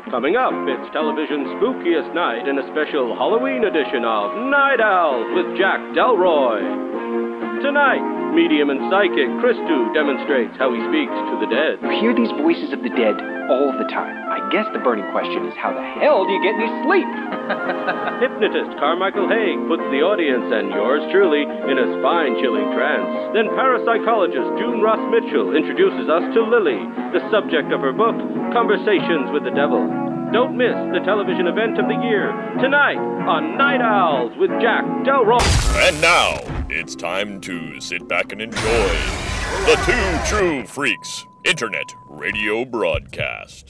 Coming up, it's television's spookiest night in a special Halloween edition of Night Owls with Jack Delroy. Tonight, medium and psychic Christu demonstrates how he speaks to the dead. You hear these voices of the dead all the time. I guess the burning question is, how the hell do you get any sleep? Hypnotist Carmichael Haig puts the audience and yours truly in a spine-chilling trance. Then parapsychologist June Ross Mitchell introduces us to Lily, the subject of her book, Conversations with the Devil. Don't miss the television event of the year, tonight on Night Owls with Jack Delroy. And now, it's time to sit back and enjoy the Two True Freaks Internet Radio Broadcast.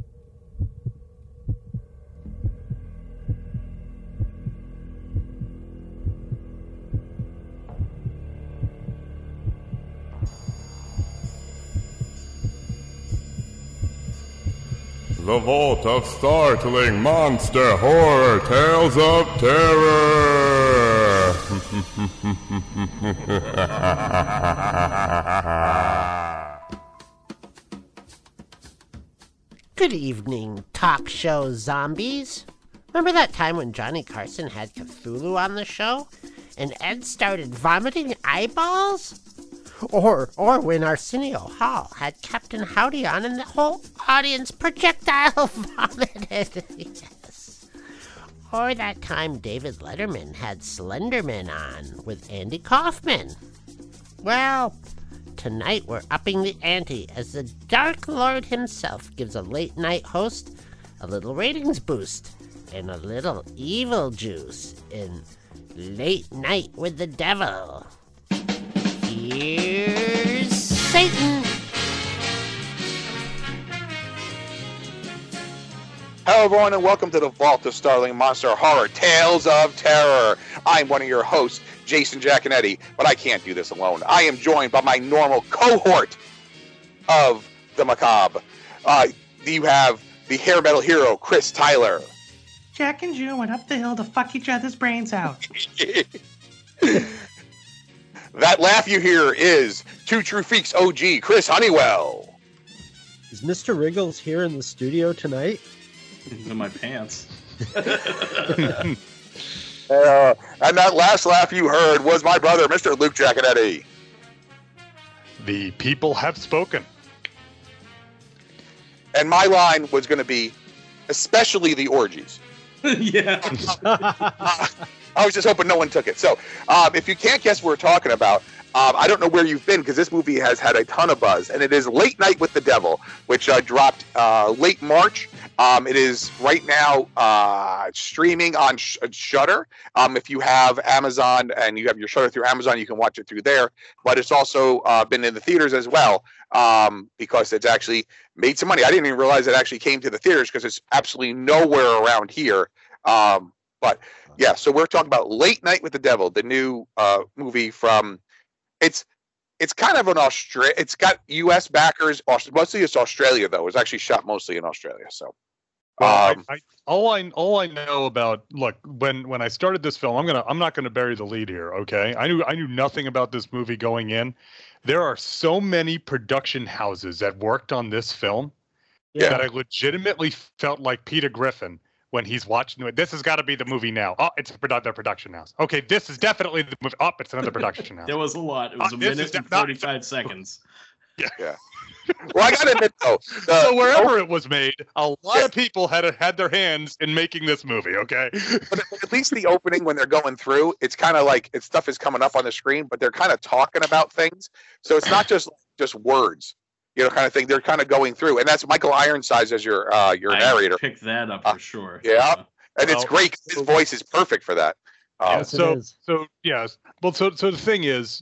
The Vault of Startling Monster Horror Tales of Terror! Good evening, talk show zombies. Remember that time when Johnny Carson had Cthulhu on the show? And Ed started vomiting eyeballs? Or when Arsenio Hall had Captain Howdy on and the whole audience projectile vomited. Yes. Or that time David Letterman had Slenderman on with Andy Kaufman. Well, tonight we're upping the ante as the Dark Lord himself gives a late night host a little ratings boost and a little evil juice in Late Night with the Devil. Here's Satan. Hello, everyone, and welcome to the Vault of Startling Monster Horror Tales of Terror. I'm one of your hosts, Jason Giaconetti, but I can't do this alone. I am joined by my normal cohort of the macabre. You have the hair metal hero, Chris Tyler. Jack and June went up the hill to fuck each other's brains out. That laugh you hear is Two True Freaks OG, Chris Honeywell. Is Mr. Wriggles here in the studio tonight? He's in my pants. And that last laugh you heard was my brother, Mr. Luke Giaconetti. The people have spoken. And my line was going to be, especially the orgies. Yeah. I was just hoping no one took it. So, if you can't guess what we're talking about, I don't know where you've been, because this movie has had a ton of buzz, and it is Late Night with the Devil, which dropped late March. It is right now streaming on Shudder. If you have Amazon and you have your Shudder through Amazon, you can watch it through there. But it's also been in the theaters as well, because it's actually made some money. I didn't even realize it actually came to the theaters, because it's absolutely nowhere around here. But yeah, so we're talking about Late Night with the Devil, the new movie from. It's kind of an Australia. It's got U.S. backers. Mostly it's Australia, though. It was actually shot mostly in Australia. So, all I know about, look, when I started this film, I'm not gonna bury the lead here. Okay, I knew nothing about this movie going in. There are so many production houses that worked on this film that I legitimately felt like Peter Griffin. When he's watching it, this has got to be the movie now. Oh, it's their production house. Okay, this is definitely the movie. Oh, it's another production house. There was a lot. It was a minute and 45 seconds. Yeah. Well, I got to admit, though. So wherever it was made, a lot of people had their hands in making this movie, okay? But at least the opening, when they're going through, it's kind of like stuff is coming up on the screen, but they're kind of talking about things. So it's not just words. Kind of thing. They're kind of going through, and that's Michael Ironsides as your narrator. Pick that up for sure. Yeah, and it's great. His voice is perfect for that. So the thing is,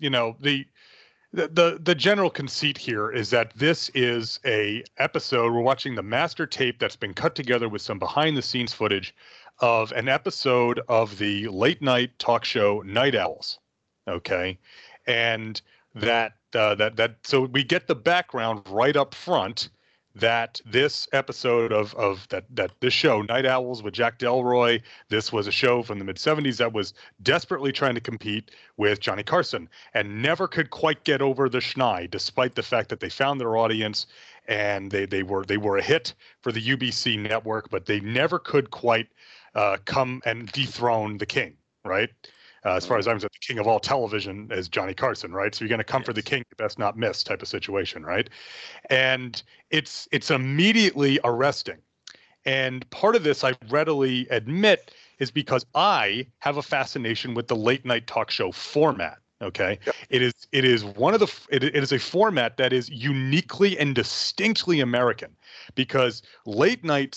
the general conceit here is that this is a episode. We're watching the master tape that's been cut together with some behind the scenes footage of an episode of the late night talk show Night Owls. Okay, and so we get the background right up front that this episode of this show, Night Owls with Jack Delroy, this was a show from the mid-'70s that was desperately trying to compete with Johnny Carson and never could quite get over the schneid, despite the fact that they found their audience and they were a hit for the UBC network, but they never could quite come and dethrone the king, right? As far as I'm concerned, the king of all television is Johnny Carson, right? So you're going to come for the king, you best not miss type of situation, right? And it's immediately arresting. And part of this, I readily admit, is because I have a fascination with the late night talk show format. Okay, yep. It is a format that is uniquely and distinctly American, because late night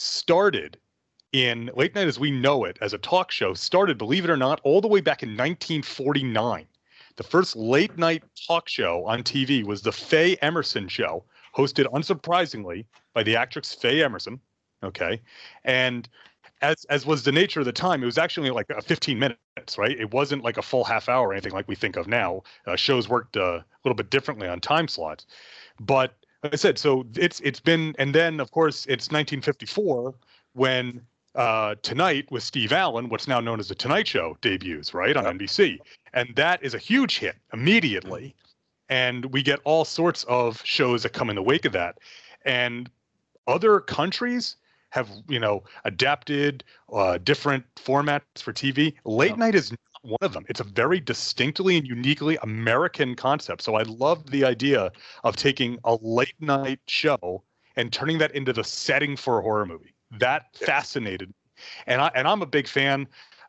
as we know it as a talk show started, believe it or not, all the way back in 1949. The first late night talk show on TV was the Faye Emerson Show, hosted unsurprisingly by the actress Faye Emerson. Okay, and as was the nature of the time, it was actually like 15 minutes, right? It wasn't like a full half hour or anything like we think of now. Shows worked a little bit differently on time slots. But like I said, so it's been, and then of course it's 1954 when Tonight with Steve Allen, what's now known as The Tonight Show, debuts, right, on NBC. And that is a huge hit immediately. And we get all sorts of shows that come in the wake of that. And other countries have, adapted different formats for TV. Late night is not one of them. It's a very distinctly and uniquely American concept. So I love the idea of taking a late night show and turning that into the setting for a horror movie. That fascinated me. And I'm a big fan.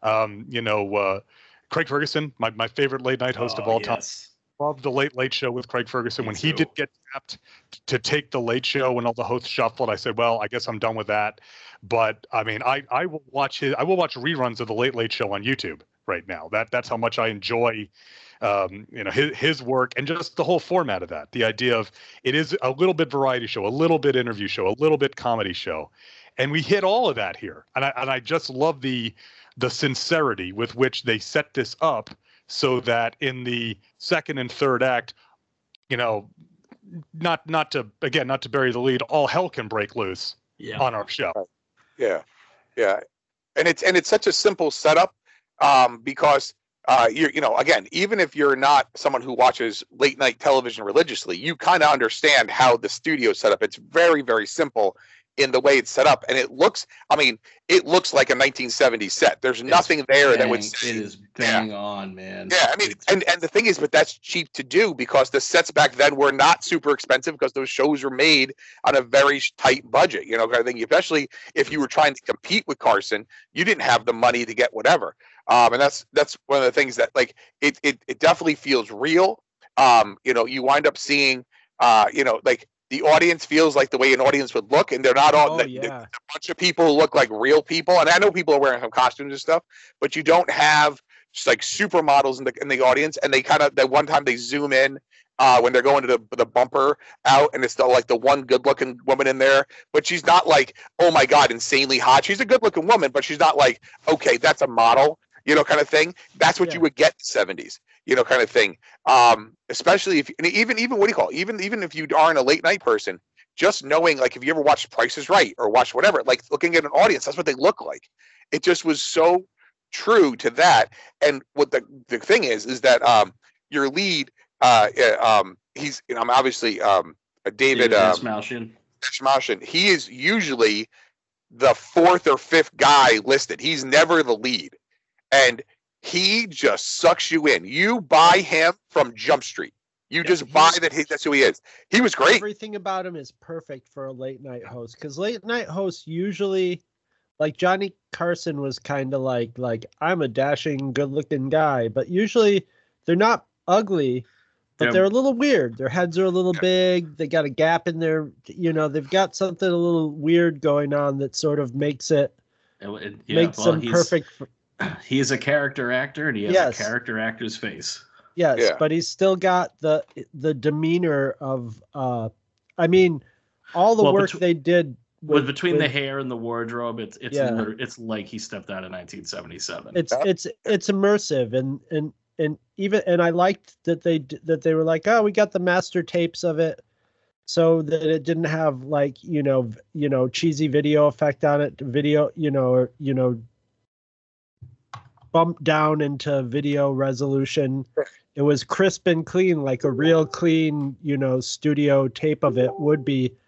Craig Ferguson, my favorite late night host of all time. Love the Late Show with Craig Ferguson. When he did get tapped to take the Late Show when all the hosts shuffled, I said, well, I guess I'm done with that. But I mean, I will watch reruns of the Late Show on YouTube right now. That's how much I enjoy his work and just the whole format of that. The idea of it is a little bit variety show, a little bit interview show, a little bit comedy show. And we hit all of that here. And I just love the sincerity with which they set this up, so that in the second and third act, not to bury the lead, all hell can break loose on our show. Yeah. And it's such a simple setup, because again, even if you're not someone who watches late night television religiously, you kind of understand how the studio set up. It's very, very simple in the way it's set up, and it looks like a 1970s set. There's nothing there that would say, it is bang on, man. Yeah, I mean, and the thing is, but that's cheap to do because the sets back then were not super expensive because those shows were made on a very tight budget, kind of thing. Especially if you were trying to compete with Carson, you didn't have the money to get whatever. And that's one of the things that, like, it definitely feels real. You wind up seeing, like, the audience feels like the way an audience would look, and they're not all a bunch of people who look like real people. And I know people are wearing some costumes and stuff, but you don't have just like supermodels in the audience. And they that one time they zoom in when they're going to the bumper out, and it's like the one good looking woman in there, but she's not like, oh my God, insanely hot. She's a good looking woman, but she's not like, okay, that's a model, kind of thing. That's what you would get in the 70s. Kind of thing. Especially if even what do you call it? Even if you aren't a late night person, just knowing, like, if you ever watched Price is Right or watch whatever, like looking at an audience, that's what they look like. It just was so true to that. And what the thing is that your lead, he's obviously David Dastmalchian. He is usually the fourth or fifth guy listed. He's never the lead, and he just sucks you in. You buy him from Jump Street. You just buy that's who he is. He was great. Everything about him is perfect for a late night host, because late night hosts usually, like Johnny Carson was kind of like I'm a dashing, good looking guy, but usually they're not ugly, but they're a little weird. Their heads are a little big. They got a gap in their, they've got something a little weird going on that sort of makes them perfect. He is a character actor, and he has a character actor's face. Yes, but he's still got the demeanor of, all the work they did. Between the hair and the wardrobe, it's like he stepped out of 1977. It's immersive, and I liked that they were like, oh, we got the master tapes of it, so that it didn't have like cheesy video effect on it, bumped down into video resolution. It was crisp and clean, like a real clean, studio tape of it would be.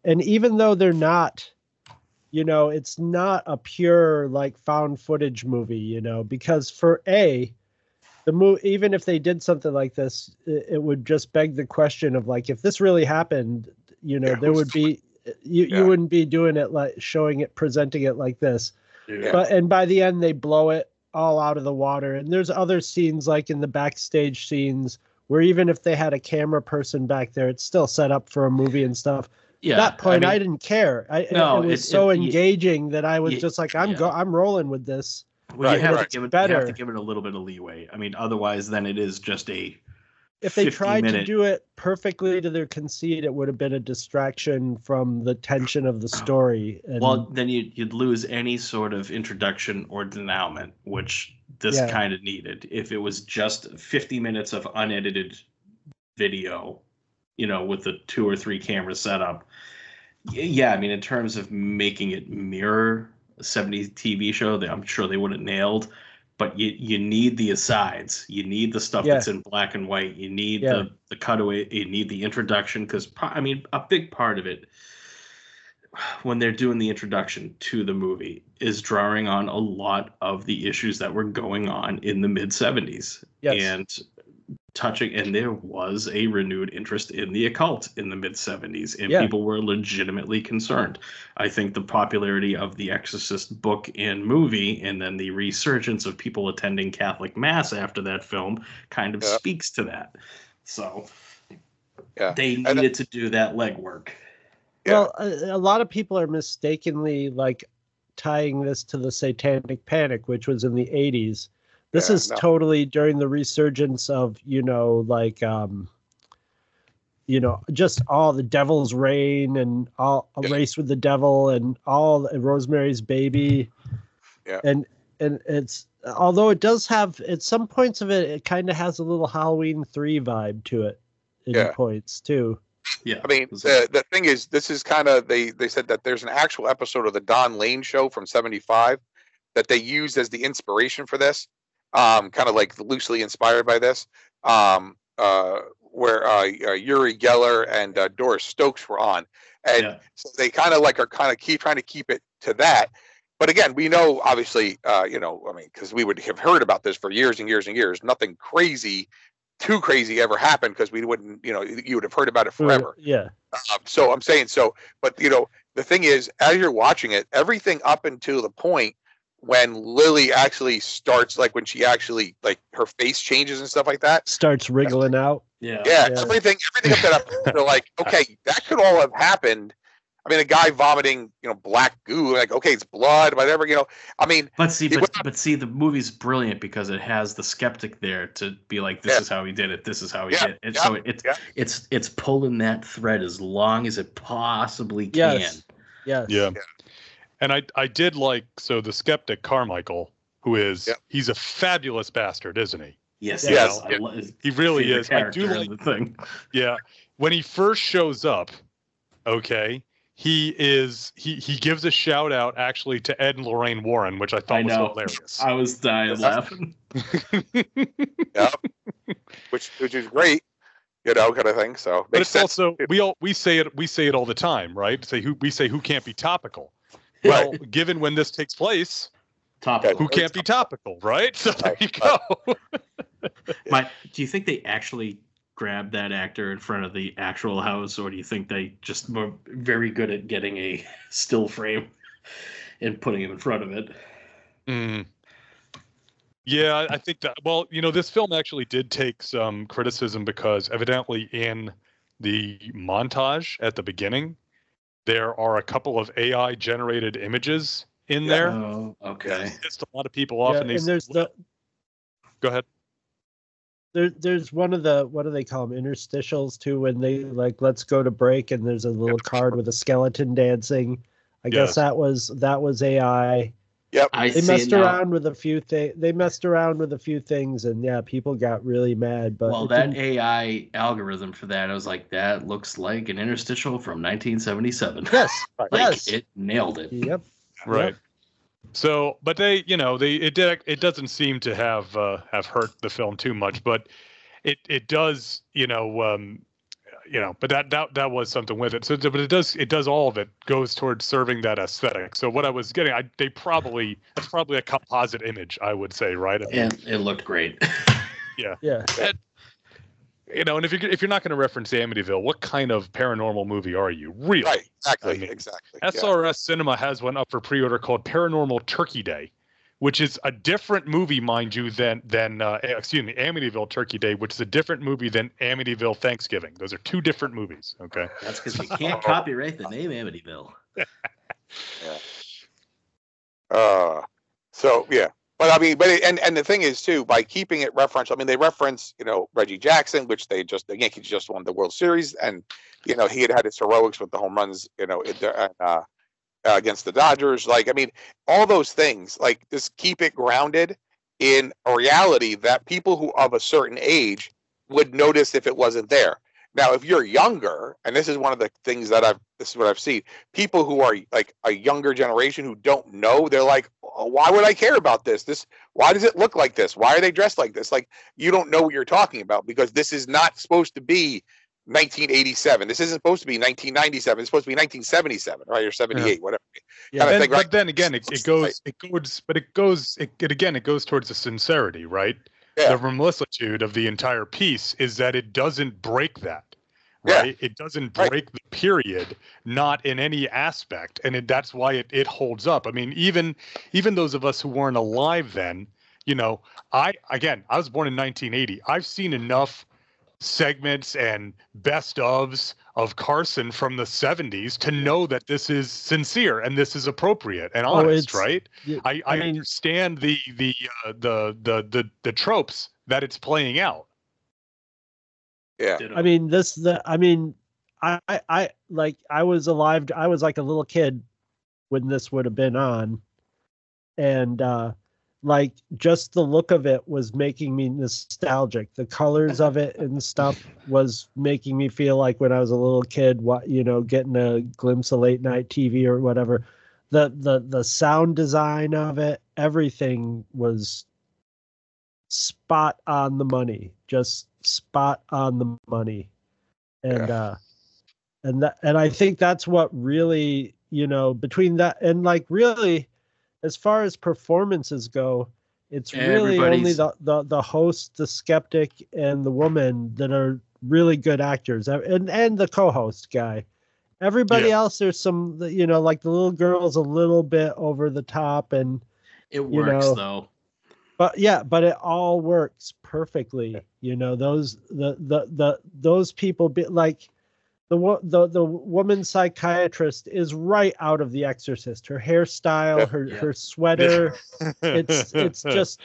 And even though they're not, it's not a pure like found footage movie, because for even if they did something like this, it would just beg the question of like, if this really happened, there would be, you wouldn't be doing it like showing it, presenting it like this. Yeah. And by the end, they blow it all out of the water. And there's other scenes like in the backstage scenes where even if they had a camera person back there, it's still set up for a movie and stuff. Yeah, at that point, I didn't care. It was so engaging that I was just like, I'm rolling with this. Well, you have to give it a little bit of leeway. I mean, otherwise, then it is just a. If they tried to do it perfectly to their conceit, it would have been a distraction from the tension of the story. Well, then you'd lose any sort of introduction or denouement, which this kind of needed. If it was just 50 minutes of unedited video, with the 2 or 3 camera setup. Yeah, I mean, in terms of making it mirror a 70s TV show, I'm sure they would have nailed. But you need the asides. You need the stuff that's in black and white. You need the cutaway. You need the introduction because, a big part of it when they're doing the introduction to the movie is drawing on a lot of the issues that were going on in the mid-70s. Yes. And and there was a renewed interest in the occult in the mid-70s, and people were legitimately concerned. I think the popularity of the Exorcist book and movie, and then the resurgence of people attending Catholic Mass after that film kind of speaks to that. So they needed to do that legwork. Well, a lot of people are mistakenly like tying this to the Satanic Panic, which was in the 80s. This is totally during the resurgence of, just all the Devil's Reign and all A Race with the Devil and all Rosemary's Baby. Yeah. And it's, although it does have, at some points of it, it kind of has a little Halloween 3 vibe to it in points too. Yeah. I mean, the thing is, this is kind of, they said that there's an actual episode of the Don Lane Show from 75 that they used as the inspiration for this. Kind of like loosely inspired by this, where Uri Geller and Doris Stokes were on, and so they kind of keep trying to keep it to that. But again, we know obviously, because we would have heard about this for years and years and years. Nothing too crazy ever happened because we wouldn't, you would have heard about it forever. Yeah. So I'm saying but the thing is, as you're watching it, everything up until the point when Lily actually starts, like when she actually, like her face changes and stuff like that, starts wriggling out. Yeah. Everything up that they're like, okay, that could all have happened. I mean, a guy vomiting, black goo, like, okay, it's blood, whatever, I mean. But see, the movie's brilliant because it has the skeptic there to be like, this is how he did it. This is how he did it. And so it's pulling that thread as long as it possibly can. Yes. Yeah. And I did like, so the skeptic Carmichael, who is, he's a fabulous bastard, isn't he? Yes. He really is. I do like the thing. Yeah. When he first shows up, he gives a shout out actually to Ed and Lorraine Warren, which I thought was hilarious. I was dying laughing. Which is great. Kind of thing. So, but it's sense. Also we say it all the time, right? We say who can't be topical. Well, given when this takes place, who can't be topical, right? So there you go. Do you think they actually grabbed that actor in front of the actual house, or do you think they just were very good at getting a still frame and putting him in front of it? Yeah, I think that. Well, this film actually did take some criticism because evidently in the montage at the beginning, there are a couple of AI generated images in there. Oh, okay. It's a lot of people off, and there's Go ahead. There's one of the, what do they call them, interstitials too, when they like, let's go to break, and there's a little card with a skeleton dancing. I guess that was AI. Yep. They messed around with a few things. They messed around with a few things, and people got really mad. But that AI algorithm for that, I was like, that looks like an interstitial from 1977. Yes, it nailed it. Yep. Right. Yep. So, but it doesn't seem to have hurt the film too much, but it does, but that was something with it. So, but it does all of it goes towards serving that aesthetic. So what I was getting, that's probably a composite image, I would say, right? And it looked great. Yeah. Yeah. And if you're not going to reference Amityville, what kind of paranormal movie are you? Really? Right. Exactly. Exactly. SRS Cinema has one up for pre-order called Paranormal Turkey Day, which is a different movie, mind you, than Amityville Turkey Day, which is a different movie than Amityville Thanksgiving. Those are two different movies. Okay. That's because you can't copyright the name Amityville. So yeah. But I mean, and the thing is too, by keeping it referential, I mean, they reference, Reggie Jackson, which the Yankees just won the World Series, and he had his heroics with the home runs, against the Dodgers. Like, I mean, all those things, like, just keep it grounded in a reality that people who of a certain age would notice if it wasn't there. Now, if you're younger, and this is one of the things this is what I've seen, people who are like a younger generation who don't know, they're like, oh, why would I care about this? Why does it look like this? Why are they dressed like this? Like, you don't know what you're talking about, because this is not supposed to be 1987. This isn't supposed to be 1997. It's supposed to be 1977, right? Or 78, whatever. Yeah. But then again, it goes towards the sincerity, right? Yeah. The remissitude of the entire piece is that it doesn't break that, right? Yeah. It doesn't break the period, not in any aspect, and that's why it holds up. I mean, even those of us who weren't alive then, I was born in 1980. I've seen enough segments and best ofs of Carson from the 70s to know that this is sincere and this is appropriate and honest, right? I understand the tropes that it's playing out. Yeah. I was alive. I was like a little kid when this would have been on, and like, just the look of it was making me nostalgic. The colors of it and stuff was making me feel like when I was a little kid, getting a glimpse of late night TV or whatever. The sound design of it, everything was spot on the money, just spot on the money. And and I think that's what really, between that and, like, really, as far as performances go, it's really only the host, the skeptic, and the woman that are really good actors, and the co-host guy. Everybody else, there's some, like the little girl's a little bit over the top, and it works though. But it all works perfectly. Those people like. The woman psychiatrist is right out of The Exorcist. Her hairstyle, her sweater, it's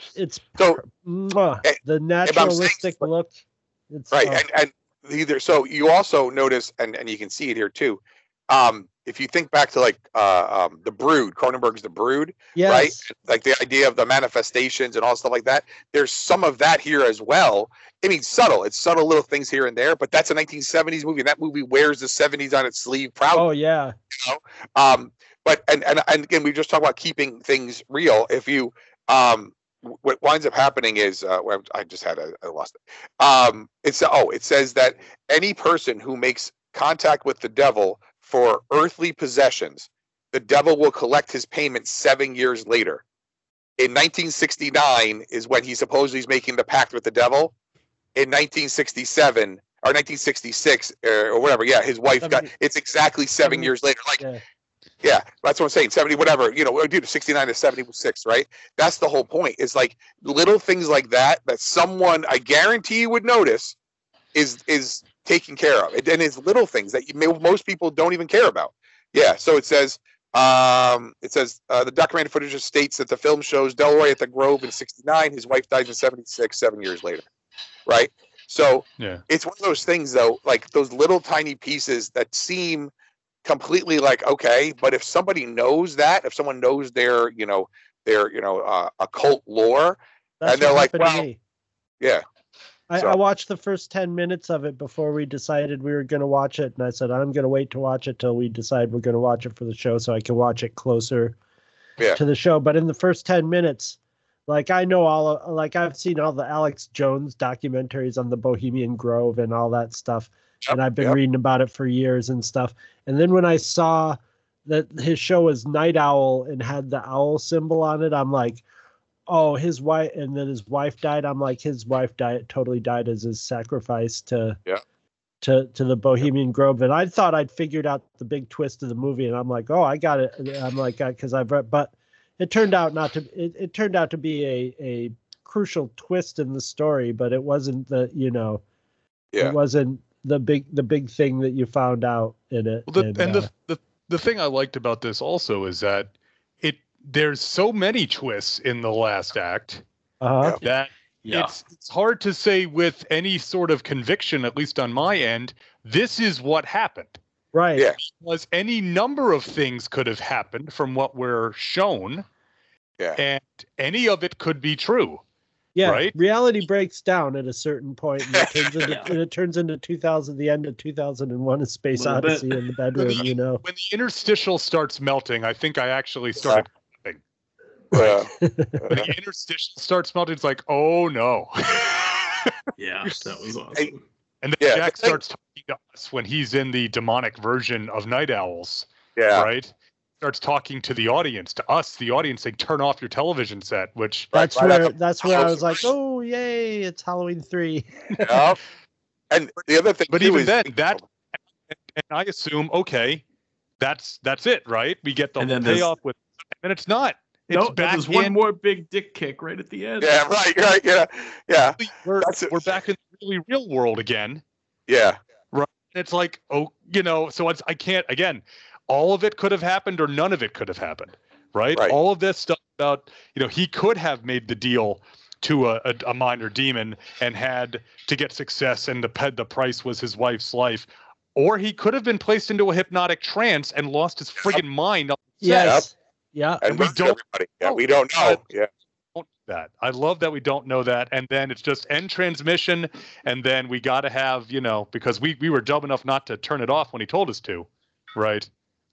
the naturalistic look. It's, right, and either so you also notice, and you can see it here too. If you think back to like The Brood, Cronenberg's The Brood, right? Like the idea of the manifestations and all stuff like that. There's some of that here as well. I mean, subtle. It's subtle little things here and there, but that's a 1970s movie, and that movie wears the 70s on its sleeve proudly. Oh yeah. But and again, we just talk about keeping things real. If you what winds up happening is I just had I lost it. It says that any person who makes contact with the devil for earthly possessions, the devil will collect his payment 7 years later. In 1969 is when he supposedly is making the pact with the devil. In 1967 or 1966 or whatever, his wife got. It's exactly 7 years later. Like, yeah, that's what I'm saying. 70, whatever. Dude, 69 to 76, right? That's the whole point. Is like little things like that someone, I guarantee you, would notice is taken care of. And it's little things that most people don't even care about. Yeah. So it says the documented footage states that the film shows Delroy at the Grove in 69. His wife dies in 76, 7 years later. Right. So it's one of those things, though, like those little tiny pieces that seem completely like, okay, but if somebody knows that, if someone knows their occult lore, and they're like, well, yeah. I watched the first 10 minutes of it before we decided we were going to watch it. And I said, I'm going to wait to watch it till we decide we're going to watch it for the show so I can watch it closer to the show. But in the first 10 minutes, like, I know I've seen all the Alex Jones documentaries on the Bohemian Grove and all that stuff. and I've been reading about it for years and stuff. And then when I saw that his show was Night Owl and had the owl symbol on it, I'm like, oh, his wife, and then his wife died. I'm like, his wife totally died as his sacrifice to the Bohemian Grove. And I thought I'd figured out the big twist of the movie, and I'm like, oh, I got it. I'm like, because I've read, but it turned out not to. It turned out to be a crucial twist in the story, but it wasn't it wasn't the big thing that you found out in it. Well, the thing I liked about this also is that there's so many twists in the last act that it's hard to say with any sort of conviction, at least on my end, this is what happened. Right. Yeah. Because any number of things could have happened from what we're shown. Yeah. And any of it could be true. Yeah. Right? Reality breaks down at a certain point, and it turns into the end of 2001: A Space Odyssey in the bedroom. When the interstitial starts melting, I think I actually started clapping. When the interstitial starts melting, it's like, oh no. Yeah, that was awesome. And then Jack starts talking to us when he's in the demonic version of Night Owls. Yeah. Right? Starts talking to the audience, to us, the audience, saying, turn off your television set, which... That's where I was like, oh, yay, it's Halloween 3. Yeah. And the other thing, but even then, and I assume, okay, that's it, right? We get the payoff with... And it's not. It's there's one more big dick kick right at the end. Yeah, right, yeah. We're back in the really real world again. Yeah. Right? It's like, so I can't, again... All of it could have happened or none of it could have happened, right? All of this stuff about, he could have made the deal to a minor demon and had to get success, and the price was his wife's life. Or he could have been placed into a hypnotic trance and lost his friggin' mind. Yes. Yeah. And we don't know. Yeah. That. I love that we don't know that. And then it's just end transmission. And then we got to have, because we were dumb enough not to turn it off when he told us to, right?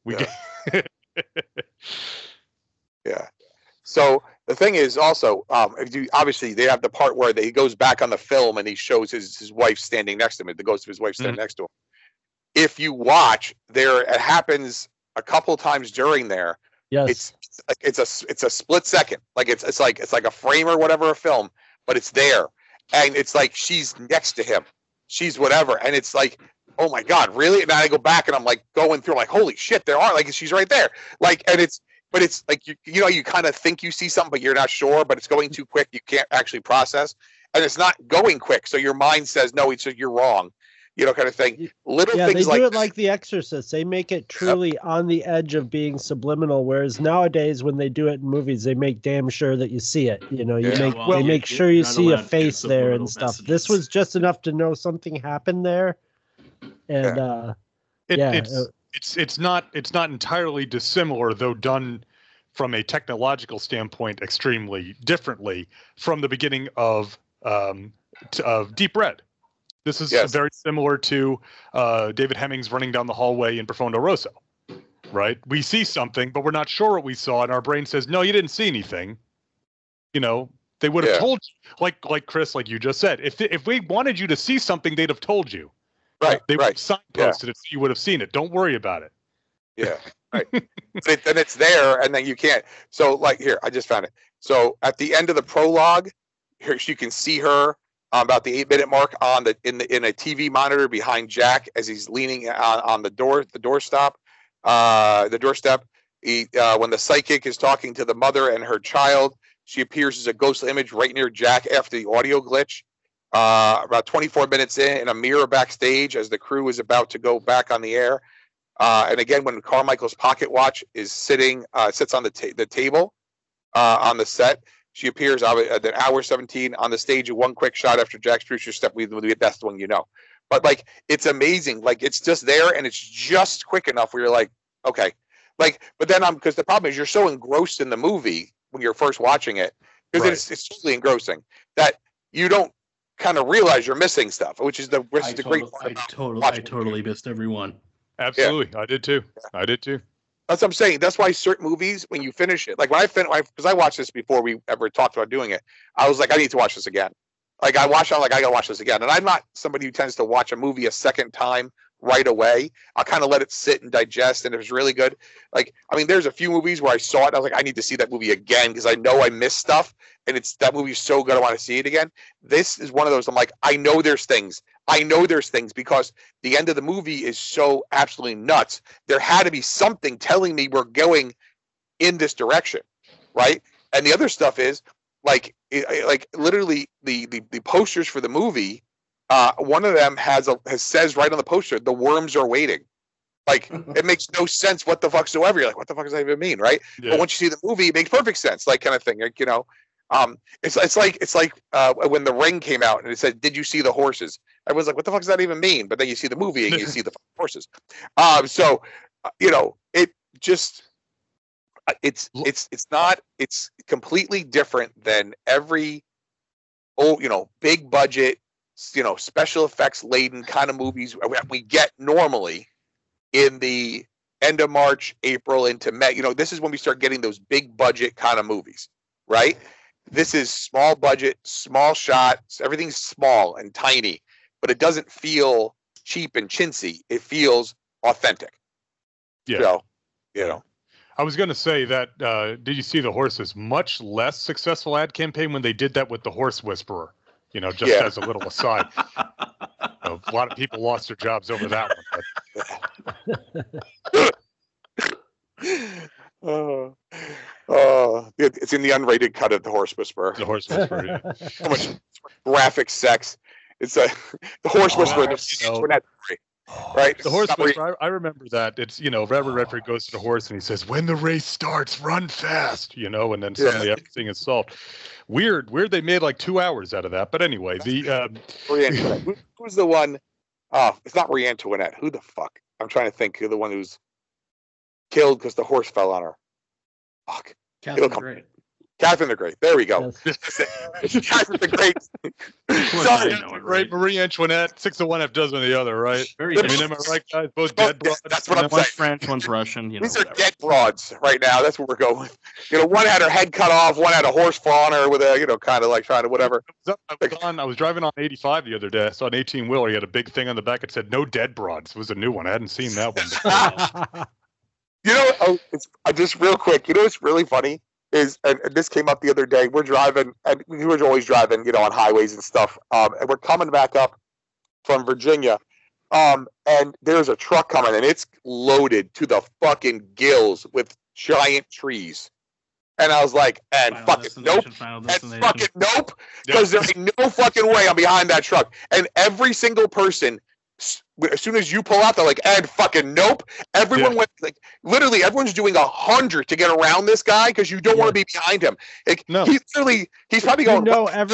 Yeah. So the thing is also, obviously they have the part where he goes back on the film and he shows his wife standing next to him. The ghost of his wife standing next to him. If you watch, it happens a couple times during there. Yes. It's a split second. Like it's like a frame or whatever a film, but it's there, and it's like she's next to him. She's whatever, and it's like, oh my God, really? And then I go back and I'm like going through, like, holy shit, there are, like, she's right there. Like, and it's like, you kind of think you see something, but you're not sure, but it's going too quick. You can't actually process, and it's not going quick. So your mind says, no, you're wrong, kind of thing. Little things they do it like The Exorcist. They make it truly on the edge of being subliminal. Whereas nowadays, when they do it in movies, they make damn sure that you see it. They make sure you see a face there and stuff. Messages. This was just enough to know something happened there. And it's not entirely dissimilar, though done from a technological standpoint extremely differently from the beginning of Deep Red. This is very similar to David Hemmings running down the hallway in Profondo Rosso, right? We see something, but we're not sure what we saw, and our brain says, no, you didn't see anything. They would have told you, like Chris, like you just said, if we wanted you to see something, they'd have told you. Right. They would have signposted it so you would have seen it. Don't worry about it. Yeah. Right. And it's there, and then you can't. So, like, here, I just found it. So at the end of the prologue, here you can see her about the 8-minute mark in a TV monitor behind Jack as he's leaning on the doorstep. When the psychic is talking to the mother and her child, she appears as a ghostly image right near Jack after the audio glitch. About 24 minutes in a mirror backstage as the crew is about to go back on the air. And again, when Carmichael's pocket watch is sits on the table on the set, she appears at an hour 17 on the stage in one quick shot after Jack Strucher step. That's the one But, like, it's amazing. Like, it's just there, and it's just quick enough where you're like, okay. Like, but then because the problem is you're so engrossed in the movie when you're first watching it, because it's totally engrossing that you don't kind of realize you're missing stuff, which is the great part. I totally missed every one. Absolutely. Yeah. I did too. That's what I'm saying. That's why certain movies, when you finish it, like when because I watched this before we ever talked about doing it, I was like, I need to watch this again. Like I gotta watch this again. And I'm not somebody who tends to watch a movie a second time right away. I'll kind of let it sit and digest, and if it's really good. Like, I mean, there's a few movies where I saw it and I was like, I need to see that movie again because I know I missed stuff, and that movie's so good I want to see it again. This is one of those I'm like, I know there's things because the end of the movie is so absolutely nuts. There had to be something telling me we're going in this direction, right? And the other stuff is like literally the posters for the movie. One of them says right on the poster, "The worms are waiting." Like it makes no sense what the whatsoever. You're like, what the fuck does that even mean, right? Yeah. But once you see the movie, it makes perfect sense, like kind of thing. Like, you know, it's like when The Ring came out and it said, "Did you see the horses?" Everyone's like, what the fuck does that even mean? But then you see the movie and you see the horses. So you know, it just it's completely different than every big budget, special effects laden kind of movies we get normally in the end of March, April into May. This is when we start getting those big budget kind of movies, right? This is small budget, small shots. Everything's small and tiny, but it doesn't feel cheap and chintzy. It feels authentic. Yeah. So, I was going to say that, did you see the horses? Much less successful ad campaign when they did that with the Horse Whisperer, just as a little aside. A lot of people lost their jobs over that one. It's in the unrated cut of the Horse Whisperer. The Horse Whisperer, yeah. So much graphic sex. It's the Horse Whisperer. Right. The Horse Whisperer, I remember that. It's, Robert Redford goes to the horse and he says, "When the race starts, run fast," and then suddenly everything is solved. Weird they made like 2 hours out of that. But anyway, who's the one? Oh, it's not Marie Antoinette. Who the fuck? I'm trying to think who the one who's killed because the horse fell on her. Fuck. Catherine the Great. Catherine the Great. There we go. Catherine the Great. Sorry, right? Marie Antoinette, 6 of one, half dozen of the other, right? Very am I right, guys? Both dead broads. That's what I'm saying. One's French, one's Russian. These are dead broads right now. That's what we're going with. One had her head cut off. One had a horse fall on her with a, kind of like trying to whatever. I was driving on 85 the other day. I saw an 18-wheeler. He had a big thing on the back. It said "No dead broads." It was a new one. I hadn't seen that one before. Just real quick. What's really funny is, and this came up the other day. We're driving, and we were always driving, on highways and stuff. And we're coming back up from Virginia, and there's a truck coming, and it's loaded to the fucking gills with giant trees. And I was like, fucking nope, because there ain't no fucking way I'm behind that truck. And every single person, as soon as you pull out, they're like, fucking nope. Everyone went, like, literally everyone's doing 100 to get around this guy because you don't want to be behind him. Like, no. He's probably going.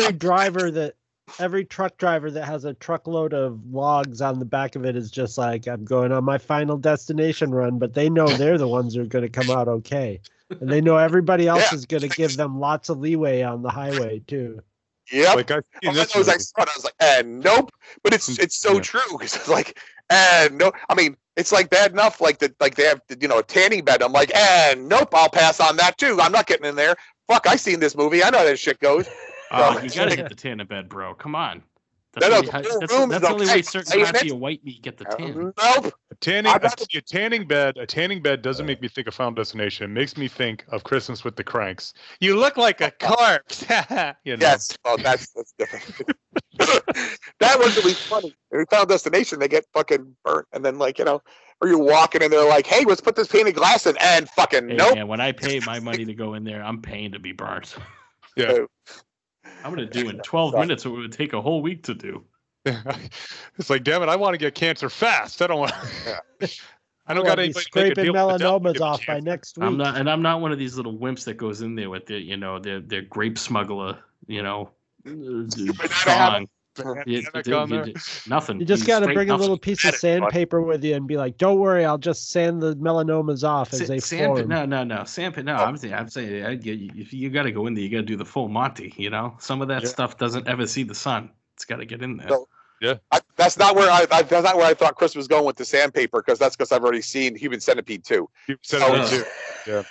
Every truck driver that has a truckload of logs on the back of it is just like, I'm going on my final destination run, but they know they're the ones who are going to come out okay. And they know everybody else is going to give them lots of leeway on the highway too. Yep. Like I was like, nope. But it's so true because it's like, no. I mean, it's like bad enough. Like they have a tanning bed. I'm like, nope. I'll pass on that too. I'm not getting in there. Fuck, I seen this movie. I know how this shit goes. You gotta hit the tanning bed, bro. Come on. That's the only way certain types of white meat get the tan. Nope. A tanning bed doesn't make me think of Final Destination. It makes me think of Christmas with the Cranks. You look like a corpse. Yes. Oh, that's different. That was really funny. In Final Destination, they get fucking burnt, and then or you're walking and they're like, "Hey, let's put this painted glass in," and fucking nope. Man, when I pay my money to go in there, I'm paying to be burnt. Yeah. I'm going to do in 12 minutes what it would take a whole week to do. It's like, damn it, I want to get cancer fast. I don't want I don't got anybody scraping melanomas off by next week. I'm not one of these little wimps that goes in there with their grape smuggler, song. Nothing. You just got to bring a little piece of sandpaper with you and be like, "Don't worry, I'll just sand the melanomas off as they form." No, sandpaper. No, I'm saying if you got to go in there, you got to do the full Monty. Some of that stuff doesn't ever see the sun. It's got to get in there. So, that's not where I thought Chris was going with the sandpaper because I've already seen Human Centipede 2. Human Centipede 2.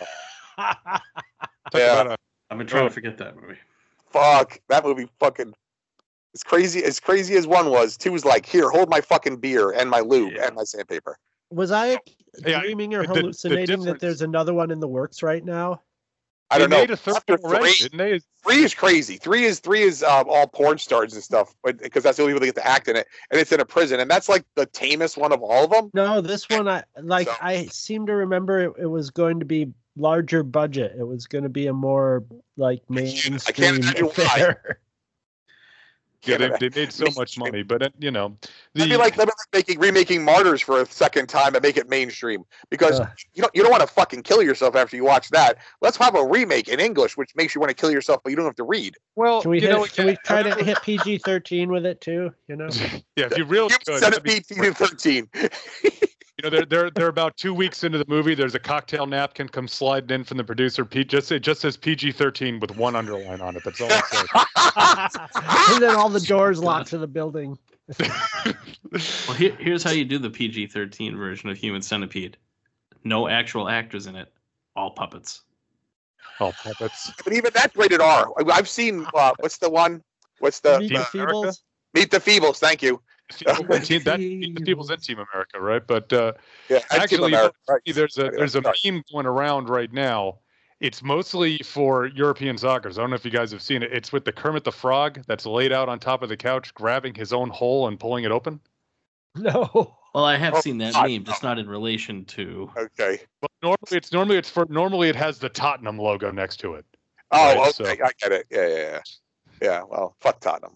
Yeah. I've been trying to forget that movie. Fuck that movie. Fucking. As crazy as one was, two was like, here, hold my fucking beer and my lube and my sandpaper. Was I dreaming or hallucinating that there's another one in the works right now? I don't know. Made a third already, didn't they? 3 is crazy. 3 is all porn stars and stuff, but because that's the only people that get to act in it, and it's in a prison, and that's like the tamest one of all of them. No, this one I seem to remember it was going to be larger budget. It was going to be a more like mainstream I can't imagine affair. why. Yeah, they made so much money, but you know, That'd be like remaking Martyrs for a second time and make it mainstream, because you don't want to fucking kill yourself after you watch that. Let's have a remake in English, which makes you want to kill yourself, but you don't have to read. Well, can we try to hit PG-13 with it too? You know, yeah, if you really could, send it PG-13. You know, they're about 2 weeks into the movie. There's a cocktail napkin comes sliding in from the producer. It just says PG-13 with one underline on it. That's all it says. And then all the doors locked to the building. Well, here's how you do the PG-13 version of Human Centipede. No actual actors in it. All puppets. All puppets. But even that's rated R. I've seen, what's the one? What's the... Meet the Feebles? Meet the Feebles, thank you. Meet the People's in Team America, right? But actually, America, right. there's a meme going around right now. It's mostly for European soccer. I don't know if you guys have seen it. It's with the Kermit the Frog that's laid out on top of the couch, grabbing his own hole and pulling it open. No. Well, I have seen that meme, just not in relation to. Okay. Well, normally it has the Tottenham logo next to it. Oh, right? okay, so, I get it. Yeah. Well, fuck Tottenham.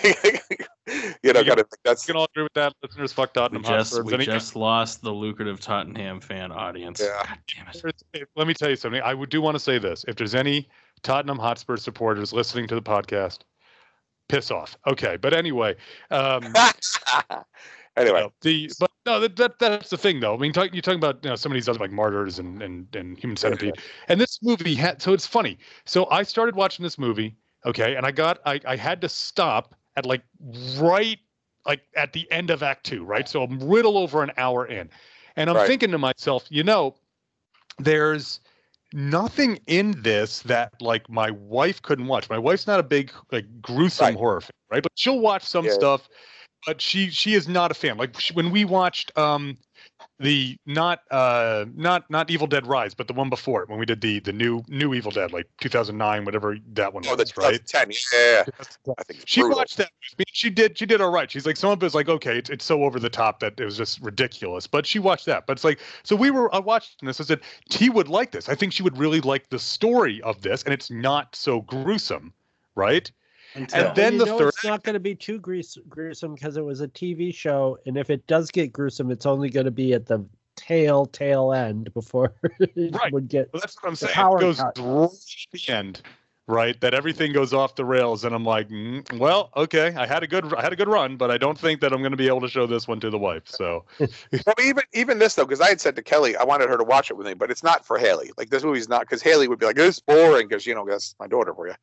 That's. You can all agree with that, listeners. Fuck Tottenham. We just lost the lucrative Tottenham fan audience. Yeah. God damn it. Let me tell you something. I do want to say this. If there's any Tottenham Hotspur supporters listening to the podcast, piss off. Okay, but anyway. Anyway, that's the thing, though. I mean, you're talking about some of these other like Martyrs and Human Centipede, and this movie had. So it's funny. So I started watching this movie, okay, and I had to stop at right at the end of Act 2, right? So I'm a little over an hour in, and I'm thinking to myself, there's nothing in this that my wife couldn't watch. My wife's not a big gruesome horror fan, right? But she'll watch some stuff. But she is not a fan. When we watched the not Evil Dead Rise, but the one before it, when we did the new Evil Dead, 2009, whatever that one was, right? 2010, yeah. I think she watched that. She did all right. She's like, some of it's okay, it's so over the top that it was just ridiculous. But she watched that. But it's so we were watching this. I said, T would like this. I think she would really like the story of this, and it's not so gruesome, right? And then the third. It's not going to be too gruesome because it was a TV show, and if it does get gruesome, it's only going to be at the tail end before it would get. Well, that's what I'm saying. It goes right at the end, right? That everything goes off the rails, and I'm like, well, okay, I had a good run, but I don't think that I'm going to be able to show this one to the wife. So, well, even this though, because I had said to Kelly, I wanted her to watch it with me, but it's not for Haley. This movie's not, because Haley would be like, it's boring, because that's my daughter for you.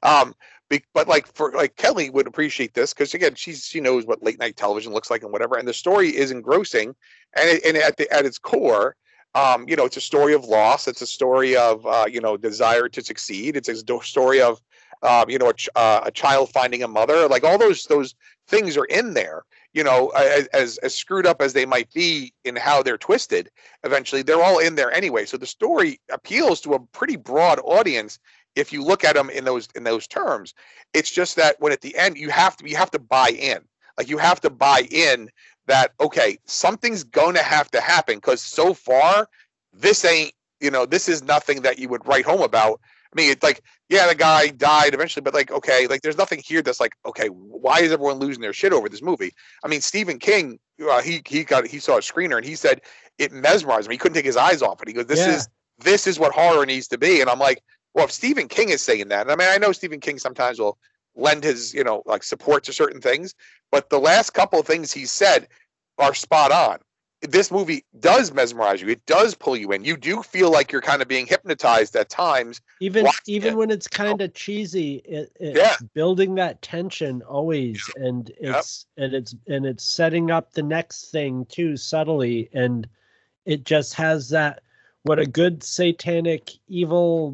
But Kelly would appreciate this because again, she knows what late night television looks like and whatever, and the story is engrossing, and at its core, it's a story of loss. It's a story of desire to succeed. It's a story of a child finding a mother. All those things are in there. As screwed up as they might be in how they're twisted, eventually they're all in there anyway. So the story appeals to a pretty broad audience if you look at them in those terms. It's just that when at the end you have to buy in. You have to buy in that, okay, something's going to have to happen, because so far this ain't, this is nothing that you would write home about. I mean, it's the guy died eventually, but okay, there's nothing here that's okay, why is everyone losing their shit over this movie? I mean, Stephen King, he saw a screener and he said it mesmerized him. He couldn't take his eyes off it. He goes, this is what horror needs to be. And I'm like, well, if Stephen King is saying that, I mean, I know Stephen King sometimes will lend his, support to certain things, but the last couple of things he said are spot on. This movie does mesmerize you. It does pull you in. You do feel like you're kind of being hypnotized at times. Even when it's kind of cheesy, it's building that tension always, and it's setting up the next thing too subtly, and it just has that what a good satanic evil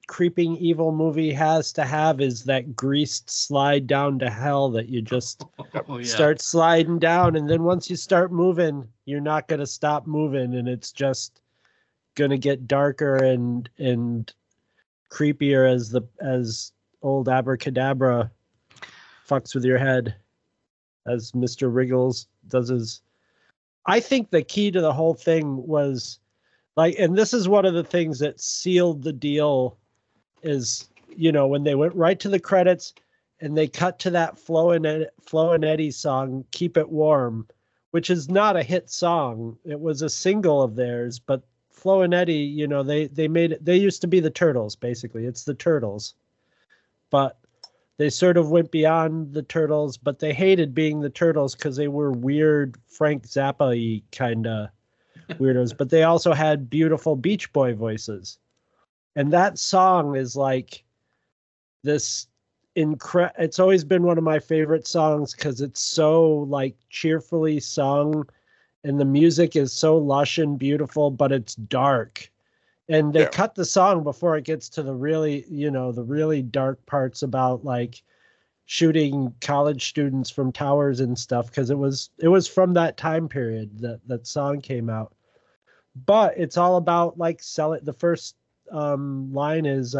creeping evil movie has to have is that greased slide down to hell that you just start sliding down, and then once you start moving, you're not going to stop moving, and it's just going to get darker and creepier as old Abracadabra fucks with your head, as Mr. Wriggles does his. I think the key to the whole thing was and this is one of the things that sealed the deal is, when they went right to the credits and they cut to that Flo and Eddie song, Keep It Warm, which is not a hit song. It was a single of theirs, but Flo and Eddie, they made it, they used to be the Turtles, basically. It's the Turtles. But they sort of went beyond the Turtles, but they hated being the Turtles because they were weird Frank Zappa-y kind of weirdos, but they also had beautiful Beach Boy voices. And that song is like this it's always been one of my favorite songs because it's so like cheerfully sung and the music is so lush and beautiful, but it's dark. And they cut the song before it gets to the really, the really dark parts about like shooting college students from towers and stuff, because it was from that time period that song came out. But it's all about like selling. The first line is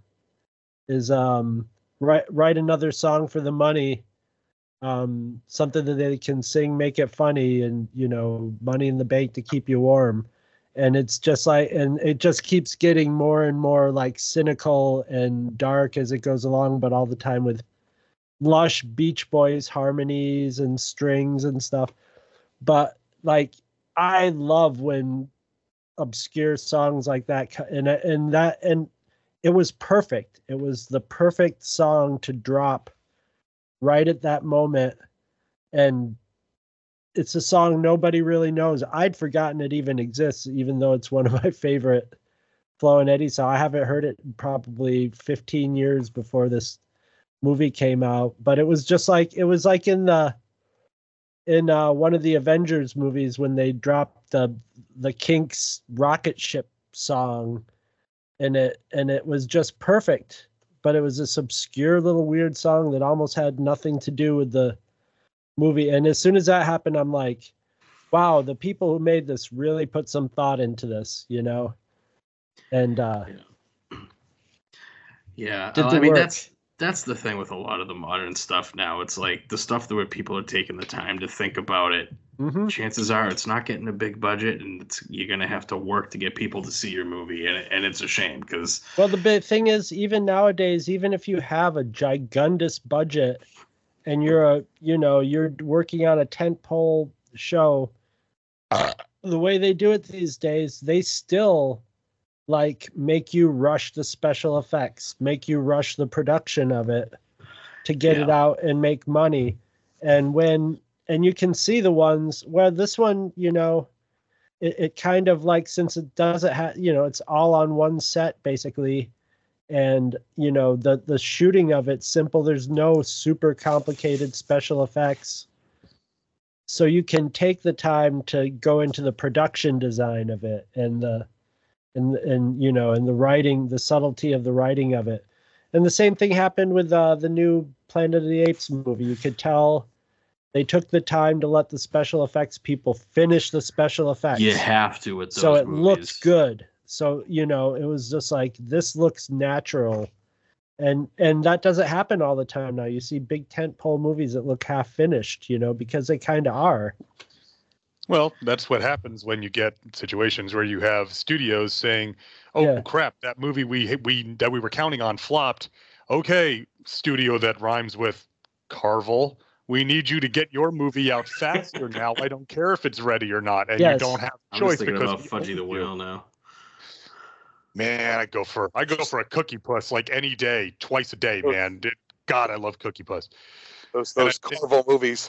write another song for the money, something that they can sing, make it funny, and money in the bank to keep you warm. And it's just like, and it just keeps getting more and more like cynical and dark as it goes along, but all the time with lush Beach Boys harmonies and strings and stuff. But like, I love when obscure songs like that, and it was perfect. It was the perfect song to drop right at that moment. And it's a song nobody really knows. I'd forgotten it even exists, even though it's one of my favorite Flo and Eddie songs. I haven't heard it probably 15 years before this movie came out, but it was just like, it was like in one of the Avengers movies when they dropped the Kinks rocket ship song, and it was just perfect. But it was this obscure little weird song that almost had nothing to do with the movie. And as soon as that happened, I'm like, wow, the people who made this really put some thought into this, and that's the thing with a lot of the modern stuff now. It's like the stuff where people are taking the time to think about it. Mm-hmm. Chances are it's not getting a big budget, and you're going to have to work to get people to see your movie. And it's a shame because. Well, the big thing is, even nowadays, even if you have a gigundous budget and you're working on a tentpole show, the way they do it these days, they still like make you rush the special effects, make you rush the production of it to get it out and make money. And you can see the ones where this one, it kind of like, since it doesn't have, it's all on one set basically. And, the shooting of it's simple. There's no super complicated special effects. So you can take the time to go into the production design of it and the writing, the subtlety of the writing of it. And the same thing happened with the new Planet of the Apes movie. You could tell they took the time to let the special effects people finish the special effects. You have to with those so it movies. Looked good. So, it was just like, this looks natural. And that doesn't happen all the time now. You see big tentpole movies that look half finished, because they kind of are. Well, that's what happens when you get situations where you have studios saying, "Oh crap, that movie we were counting on flopped." Okay, studio that rhymes with Carvel, we need you to get your movie out faster now. I don't care if it's ready or not, and you don't have a choice because because about Fudgy the Whale now. Man, I go for a Cookie Puss like any day, twice a day, man. God, I love Cookie Puss. Those Carvel movies.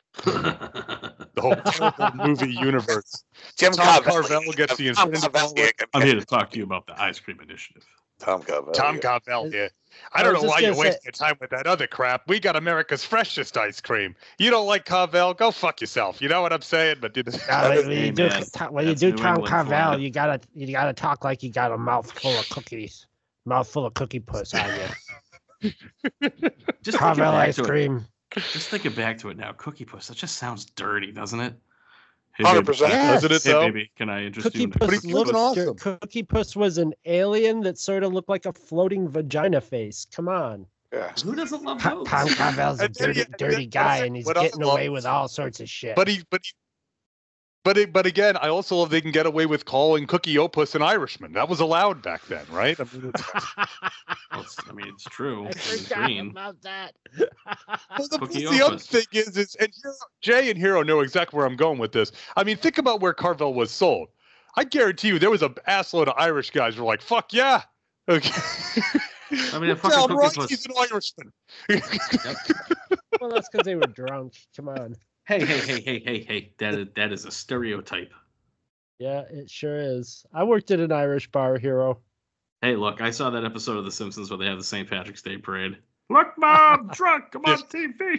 The whole Carvel movie universe. Tom Carvel gets the Infinity Gauntlet. I'm here to talk to you about the Ice Cream Initiative. Tom Carvel. Yeah. I don't know why you're wasting your time with that other crap. We got America's freshest ice cream. You don't like Carvel? Go fuck yourself. You know what I'm saying? But when you do Tom Carvel, you gotta talk like you got a mouthful of cookies. Mouthful of cookie puss on you. Just Caramel thinking back ice to it. cream. Just thinking back to it now, cookie puss. That just sounds dirty, doesn't it? Hey, 100%. baby. Doesn't it, Hey, though? baby, can I interest you Cookie in Puss Cookie Puss is awesome. Cookie Puss was an alien that sort of looked like a floating vagina face. Come on. Yeah. Who doesn't love those? Pom Carvel's a And then dirty guy, and he's what I getting love- away with all sorts of shit. But again, I also love they can get away with calling Cookie Opus an Irishman. That was allowed back then, right? I mean, It's true. I It's forgot green. about that. well, Cookie the other Opus. thing is, and Jay and Hero know exactly where I'm going with this. I mean, think about where Carvel was sold. I guarantee you, there was a assload of Irish guys who were like, "Fuck yeah!" Okay. I mean, a fucking Damn Cookie right, Puss. he's an Irishman. Well, that's because they were drunk. Come on. Hey! That is a stereotype. Yeah, it sure is. I worked at an Irish bar, Hero. Hey, look, I saw that episode of The Simpsons where they have the St. Patrick's Day parade. Look, Mom, drunk. I'm on TV.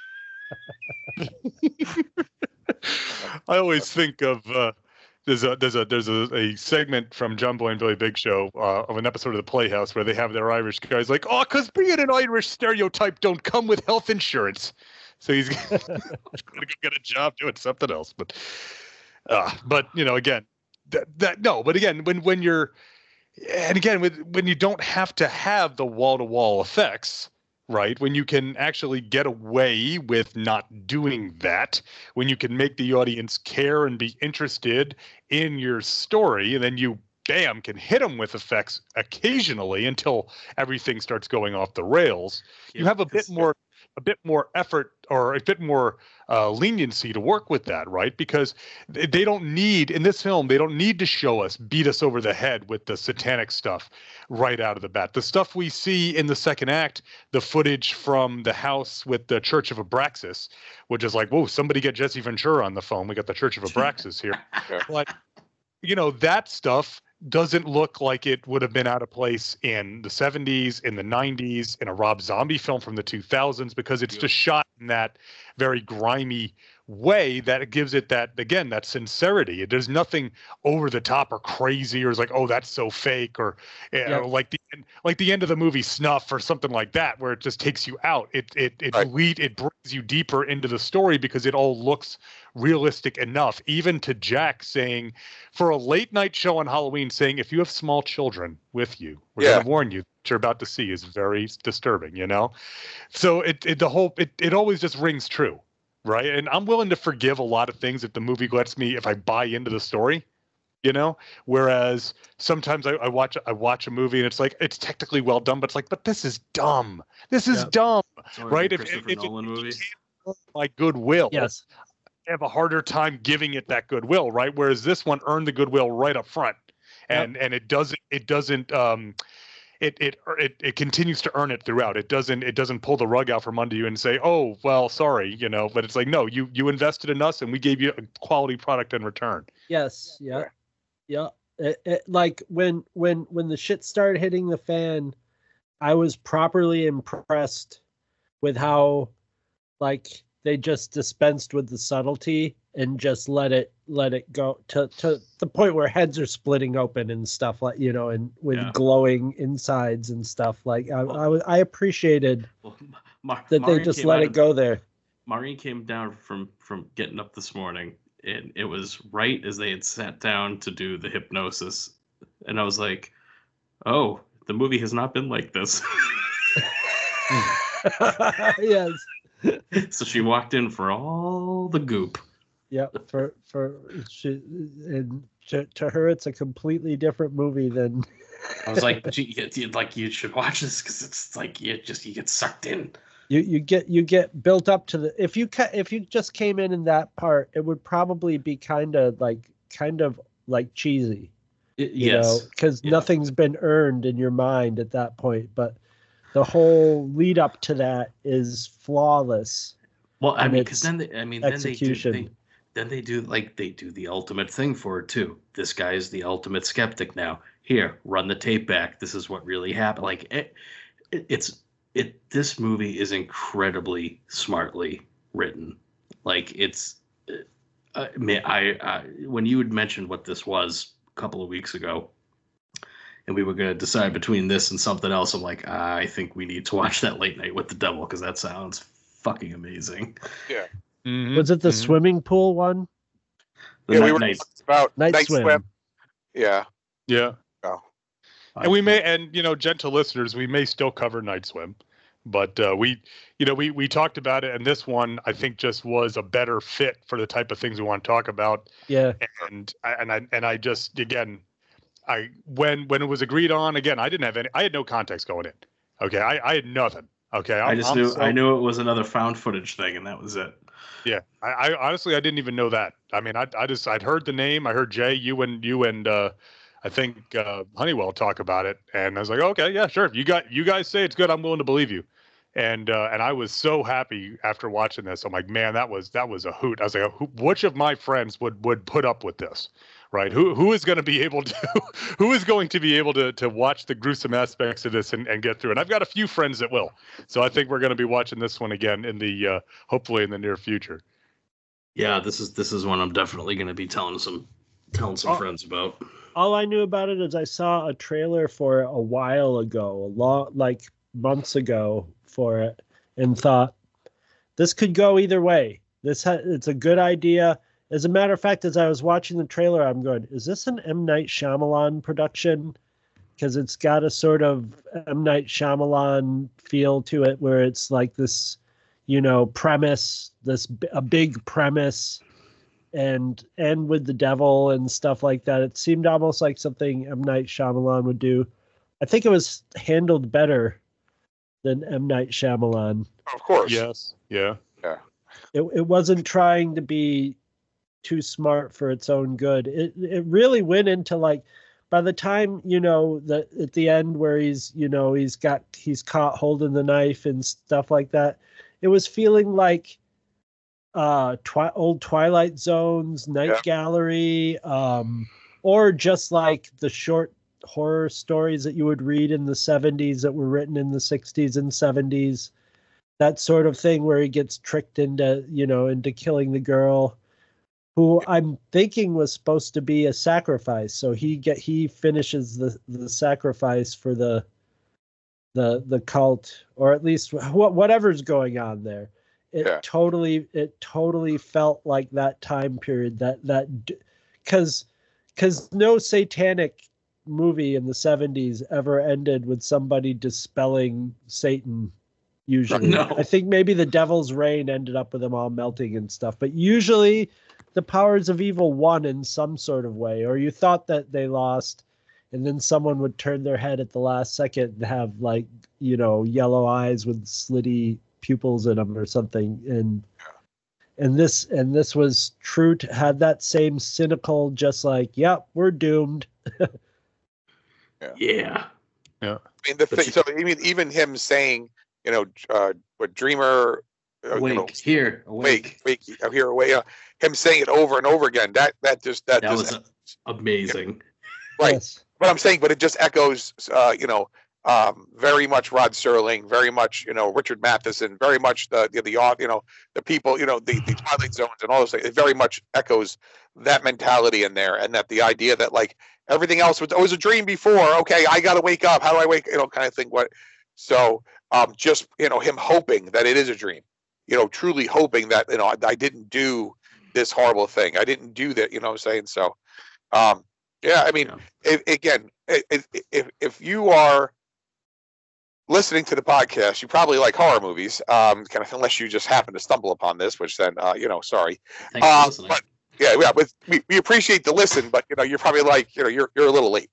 I always think of there's a segment from John Boy and Billy Big Show of an episode of the Playhouse where they have their Irish guys like, oh, because being an Irish stereotype don't come with health insurance, so he's going to go get a job doing something else. But you know, again, but again, when you're, and again, when you don't have to have the wall-to-wall effects. Right, when you can actually get away with not doing that, when you can make the audience care and be interested in your story, and then you, bam, can hit them with effects occasionally until everything starts going off the rails. You have a bit more effort or a bit more leniency to work with that, right? Because they don't need, in this film, they don't need to beat us over the head with the satanic stuff right out of the bat. The stuff we see in the second act, the footage from the house with the Church of Abraxas, which is like, whoa, somebody get Jesse Ventura on the phone. We got the Church of Abraxas here. But, you know, that stuff doesn't look like it would have been out of place in the 70s, in the 90s, in a Rob Zombie film from the 2000s, because it's just shot in that very grimy way that it gives it that, again, that sincerity. There's nothing over the top or crazy or it's like, oh, that's so fake, or you know, like the end of the movie Snuff or something like that, where it just takes you out. It brings you deeper into the story because it all looks realistic enough. Even to Jack saying, for a late night show on Halloween, saying, if you have small children with you, we're going to warn you, what you're about to see is very disturbing, you know? So it always just rings true. Right. And I'm willing to forgive a lot of things if the movie lets me, if I buy into the story, you know, whereas sometimes I watch a movie and it's like, it's technically well done, but it's like, but this is dumb. This is dumb. Right. If Nolan movie. My goodwill. Yes. I have a harder time giving it that goodwill. Right. Whereas this one earned the goodwill right up front. And it doesn't it continues to earn it throughout. It doesn't pull the rug out from under you and say, oh, well, sorry, you know, but it's like, no, you invested in us and we gave you a quality product in return. Yes. Yeah. Yeah. Like when the shit started hitting the fan, I was properly impressed with how, like, they just dispensed with the subtlety and just let it go to the point where heads are splitting open and stuff, like, you know, and with glowing insides and stuff. Like I appreciated that they just let it go there. Maureen came down from getting up this morning, and it was right as they had sat down to do the hypnosis, and I was like, oh, the movie has not been like this. Yes. So she walked in for all the goop. Yeah, to her, it's a completely different movie than. I was like, you should watch this because it's like you get sucked in. You get built up to the. If you just came in that part, it would probably be kind of like cheesy. You know, because nothing's been earned in your mind at that point, but the whole lead up to that is flawless. Well, I mean, because then execution. Then they do the ultimate thing for it too. This guy is the ultimate skeptic now. Here, run the tape back. This is what really happened. Like this movie is incredibly smartly written. Like when you had mentioned what this was a couple of weeks ago, and we were going to decide between this and something else, I'm like, I think we need to watch that Late Night with the Devil because that sounds fucking amazing. Yeah. Mm-hmm. Was it the swimming pool one? The we were night. about Night swim. Yeah. Yeah. Oh. And we may, and gentle listeners, we may still cover Night Swim, but we talked about it, and this one I think just was a better fit for the type of things we want to talk about. Yeah. And I just, again, when it was agreed on, again, I had no context going in. Okay, I had nothing. Okay, I knew it was another found footage thing, and that was it. Yeah, I honestly I didn't even know that. I mean, I'd heard the name. I heard Jay, you and I think Honeywell talk about it, and I was like, okay, yeah, sure. If you guys say it's good, I'm willing to believe you. And I was so happy after watching this. I'm like, man, that was a hoot. I was like, which of my friends would put up with this, right? Who is going to be able to watch the gruesome aspects of this and get through? And I've got a few friends that will. So I think we're going to be watching this one again in the hopefully in the near future. Yeah, this is one I'm definitely going to be telling some friends about. All I knew about it is I saw a trailer for it a while ago, months ago for it, and thought this could go either way. It's a good idea. As a matter of fact, as I was watching the trailer, I'm going, is this an M. Night Shyamalan production? Because it's got a sort of M. Night Shyamalan feel to it, where it's like this, premise, a big premise, and with the devil and stuff like that. It seemed almost like something M. Night Shyamalan would do. I think it was handled better than M. Night Shyamalan. Of course. Yes. Yeah. Yeah. It wasn't trying to be too smart for its own good. It really went into by the time, at the end where he's caught holding the knife and stuff like that, it was feeling like old Twilight Zones, Night Gallery, or just like the short horror stories that you would read in the 70s that were written in the 60s and 70s, that sort of thing where he gets tricked into killing the girl who I'm thinking was supposed to be a sacrifice. So he finishes the sacrifice for the cult, or at least whatever's going on there. It totally felt like that time period, because no satanic movie in the 70s ever ended with somebody dispelling Satan. Usually, no. I think maybe the Devil's Reign ended up with them all melting and stuff, but usually the powers of evil won in some sort of way, or you thought that they lost, and then someone would turn their head at the last second and have yellow eyes with slitty pupils in them or something, and this was true to had that same cynical, just like, yep, we're doomed. Yeah. I mean, the thing. So even him saying, what Dreamer, awake, awake, here, awake. Him saying it over and over again. That was amazing. Right. Yes. But I'm saying, it just echoes, very much Rod Serling, very much, Richard Matheson, very much the people, the Twilight Zones and all those things. It very much echoes that mentality in there, and that the idea that everything else was always a dream before. Okay, I got to wake up. How do I wake? Kind of thing. So just him hoping that it is a dream. Truly hoping that I didn't do this horrible thing. I didn't do that. What I'm saying? So, I mean, if you are listening to the podcast, you probably like horror movies, kind of, unless you just happen to stumble upon this, which then, sorry. Thanks for listening. But we appreciate the listen, but you're probably like, you're a little late.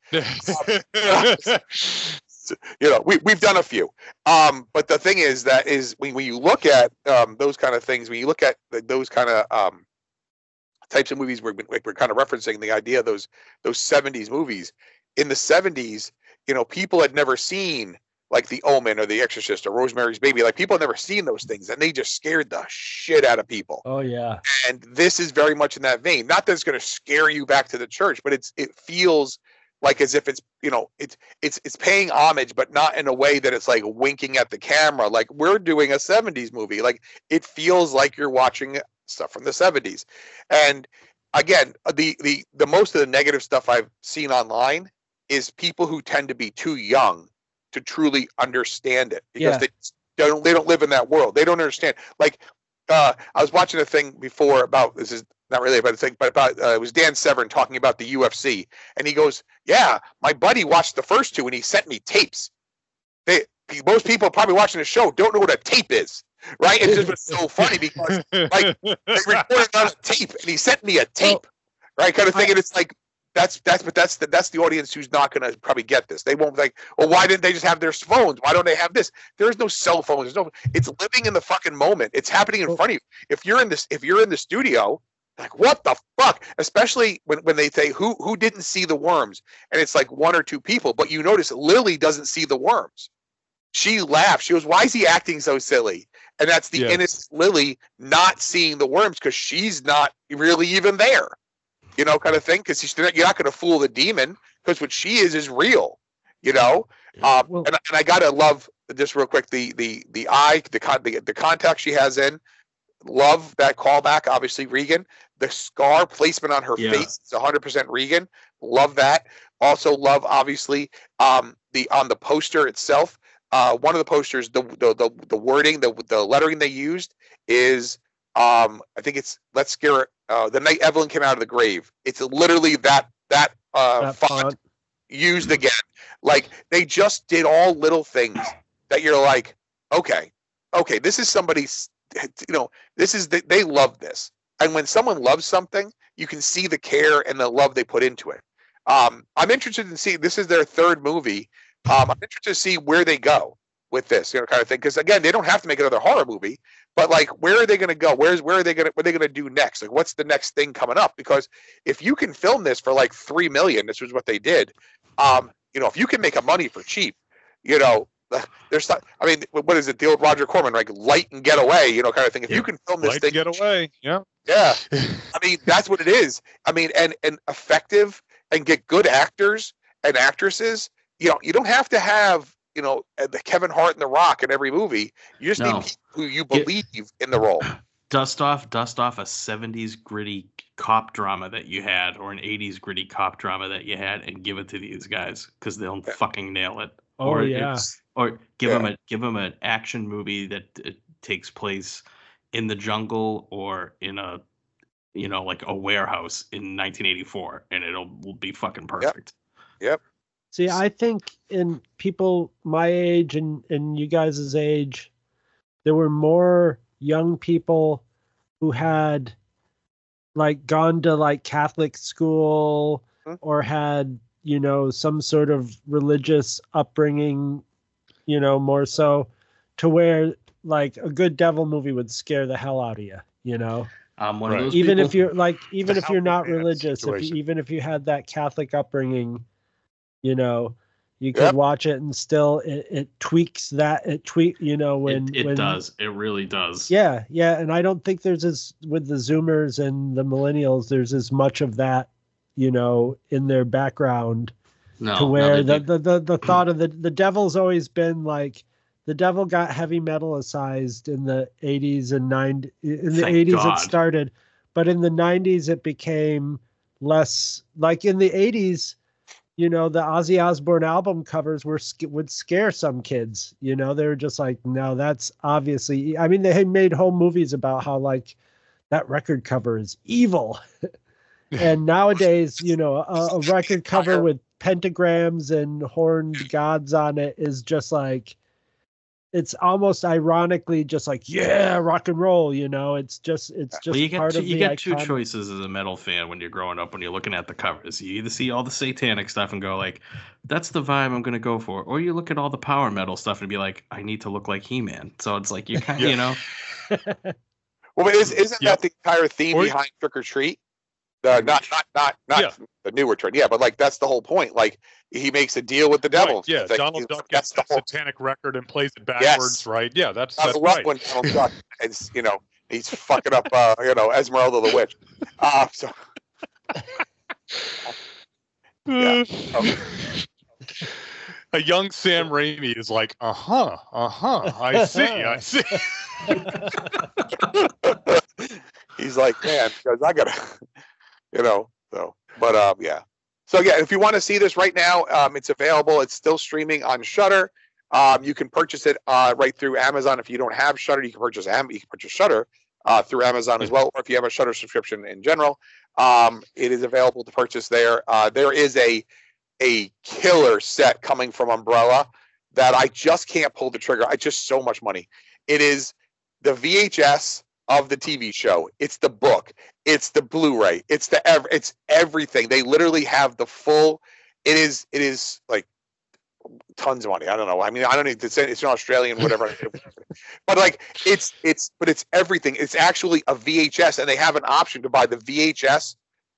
We've done a few. But the thing is when you look at those kind of things, when you look at those kind of types of movies, we're kind of referencing the idea of those 70s movies. In the 70s, people had never seen like The Omen or The Exorcist or Rosemary's Baby. Like, people had never seen those things, and they just scared the shit out of people. Oh yeah. And this is very much in that vein. Not that it's going to scare you back to the church, but it feels like as if it's it's paying homage, but not in a way that it's like winking at the camera. Like, we're doing a 70s movie. Like, it feels like you're watching stuff from the 70s. And again, the most of the negative stuff I've seen online is people who tend to be too young to truly understand it because they don't live in that world. They don't understand. Like I was watching a thing before about, this is not really about a thing, but about it was Dan Severn talking about the UFC, and he goes, "Yeah, my buddy watched the first two and he sent me tapes. Most people probably watching the show don't know what a tape is." Right? It just was so funny because like they recorded on a tape and he sent me a tape, right? Kind of thing. And it's like that's the audience who's not going to probably get this. They won't like, well, why didn't they just have their phones? Why don't they have this? There is no cell phones. It's living in the fucking moment. It's happening in front of you. If you're in the studio, like what the fuck? Especially when they say who didn't see the worms, and it's like one or two people, but you notice Lily doesn't see the worms. She laughs. She goes, "Why is he acting so silly?" And that's the innocent Lily not seeing the worms because she's not really even there, kind of thing. Because you're not going to fool the demon because what she is real, And I gotta love just real quick the eye, the contact she has in. Love that callback. Obviously, Regan. The scar placement on her face is 100% Regan. Love that. Also love obviously on the poster itself. One of the posters, the wording, the lettering they used is, I think it's "Let's Scare the Night Evelyn Came Out of the Grave." It's literally that font used again. Like they just did all little things that you're like, okay, this is somebody's, they love this. And when someone loves something, you can see the care and the love they put into it. I'm interested in seeing, this is their third movie. I'm interested to see where they go with this, kind of thing. Because again, they don't have to make another horror movie, but like, where are they going to go? What are they going to do next? Like, what's the next thing coming up? Because if you can film this for like $3 million, this was what they did. If you can make a money for cheap, there's not. I mean, what is it? The old Roger Corman, like Light and Get Away, kind of thing. If you can film this thing, Get Away, yeah. I mean, that's what it is. I mean, and effective and get good actors and actresses. You don't have to have, the Kevin Hart and The Rock in every movie. You just need people who you believe in the role. Dust off a 70s gritty cop drama that you had, or an 80s gritty cop drama that you had, and give it to these guys because they'll fucking nail it. Or give them an action movie that takes place in the jungle or in a like a warehouse in 1984, and will be fucking perfect. Yep. See, I think in people my age and you guys' age, there were more young people who had like gone to like Catholic school or had, some sort of religious upbringing, more so, to where like a good devil movie would scare the hell out of you, I'm one of those even people. If you're like, even if you're not religious, even if you had that Catholic upbringing, you could watch it and still it tweaks that it does. It really does. Yeah. And I don't think there's as with the Zoomers and the millennials, there's as much of that, in their background to where the thought of the devil's always been like, the devil got heavy metalicized in the 80s and 90s. In the 80s it started, but in the 90s it became less. Like in the 80s, the Ozzy Osbourne album covers would scare some kids. They were just like, no, that's obviously. I mean, they had made whole movies about how like that record cover is evil. And nowadays, a record cover with pentagrams and horned gods on it is just like, it's almost ironically just like, yeah, rock and roll, it's just well, you part of the you get two choices as a metal fan when you're growing up, when you're looking at the covers. You either see all the satanic stuff and go like, that's the vibe I'm going to go for. Or you look at all the power metal stuff and be like, I need to look like He-Man. So it's like, you kind of, Well, but isn't that the entire theme behind Trick or Treat? Not the newer trend. Yeah, but like that's the whole point. Like he makes a deal with the devil. Right, yeah, like, Donald Duck gets the satanic record and plays it backwards, right? Yeah, that's right. When Donald Duck is, he's fucking up, Esmeralda the Witch. A young Sam Raimi is like, I see. He's like, man, because I gotta, so, but yeah. So yeah, if you want to see this right now, it's available. It's still streaming on Shudder. You can purchase it right through Amazon. If you don't have Shudder, you can purchase Shudder through Amazon as well, or if you have a Shudder subscription in general, it is available to purchase there. There is a killer set coming from Umbrella that I just can't pull the trigger. It's just so much money. It is the VHS of the TV show. It's the book. It's the Blu-ray. It's everything. They literally have the full. It is like tons of money. I don't know. I mean, I don't need to say it's an Australian whatever, but like it's everything. It's actually a VHS, and they have an option to buy the VHS,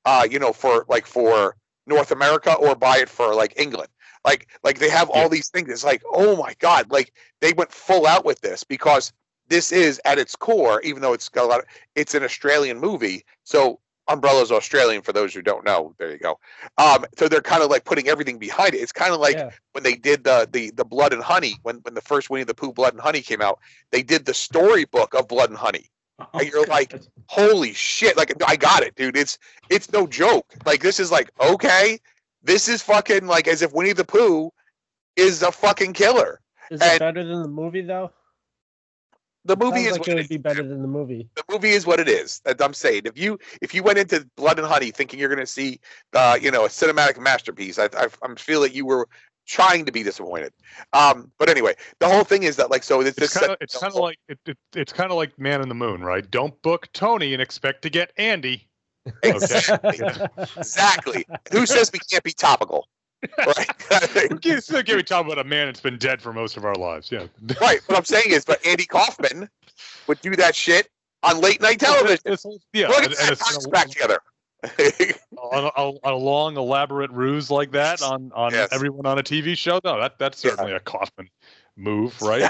for North America, or buy it for like England. Like they have all these things. It's like, oh my God, like they went full out with this, because this is at its core, even though it's got it's an Australian movie. So Umbrella's Australian, for those who don't know. There you go. So they're kind of like putting everything behind it. It's kind of like when they did the Blood and Honey, when the first Winnie the Pooh Blood and Honey came out, they did the storybook of Blood and Honey. And you're like, holy shit, like I got it, dude. It's no joke. Like this is like, okay, this is fucking like as if Winnie the Pooh is a fucking killer. Is it better than the movie though? The movie is like it would be better than the movie. The movie is what it is. I'm saying, if you went into Blood and Honey thinking you're going to see, a cinematic masterpiece, I feel that you were trying to be disappointed. But anyway, the whole thing is that it's kind of like Man in the Moon, right? Don't book Tony and expect to get Andy. Exactly. Exactly. Who says we can't be topical? Right. We can't be talking about a man that's been dead for most of our lives. Yeah. Right. What I'm saying is, but Andy Kaufman would do that shit on late night television. It's back together. on a long, elaborate ruse like that on everyone on a TV show. No, that's certainly a Kaufman move, right?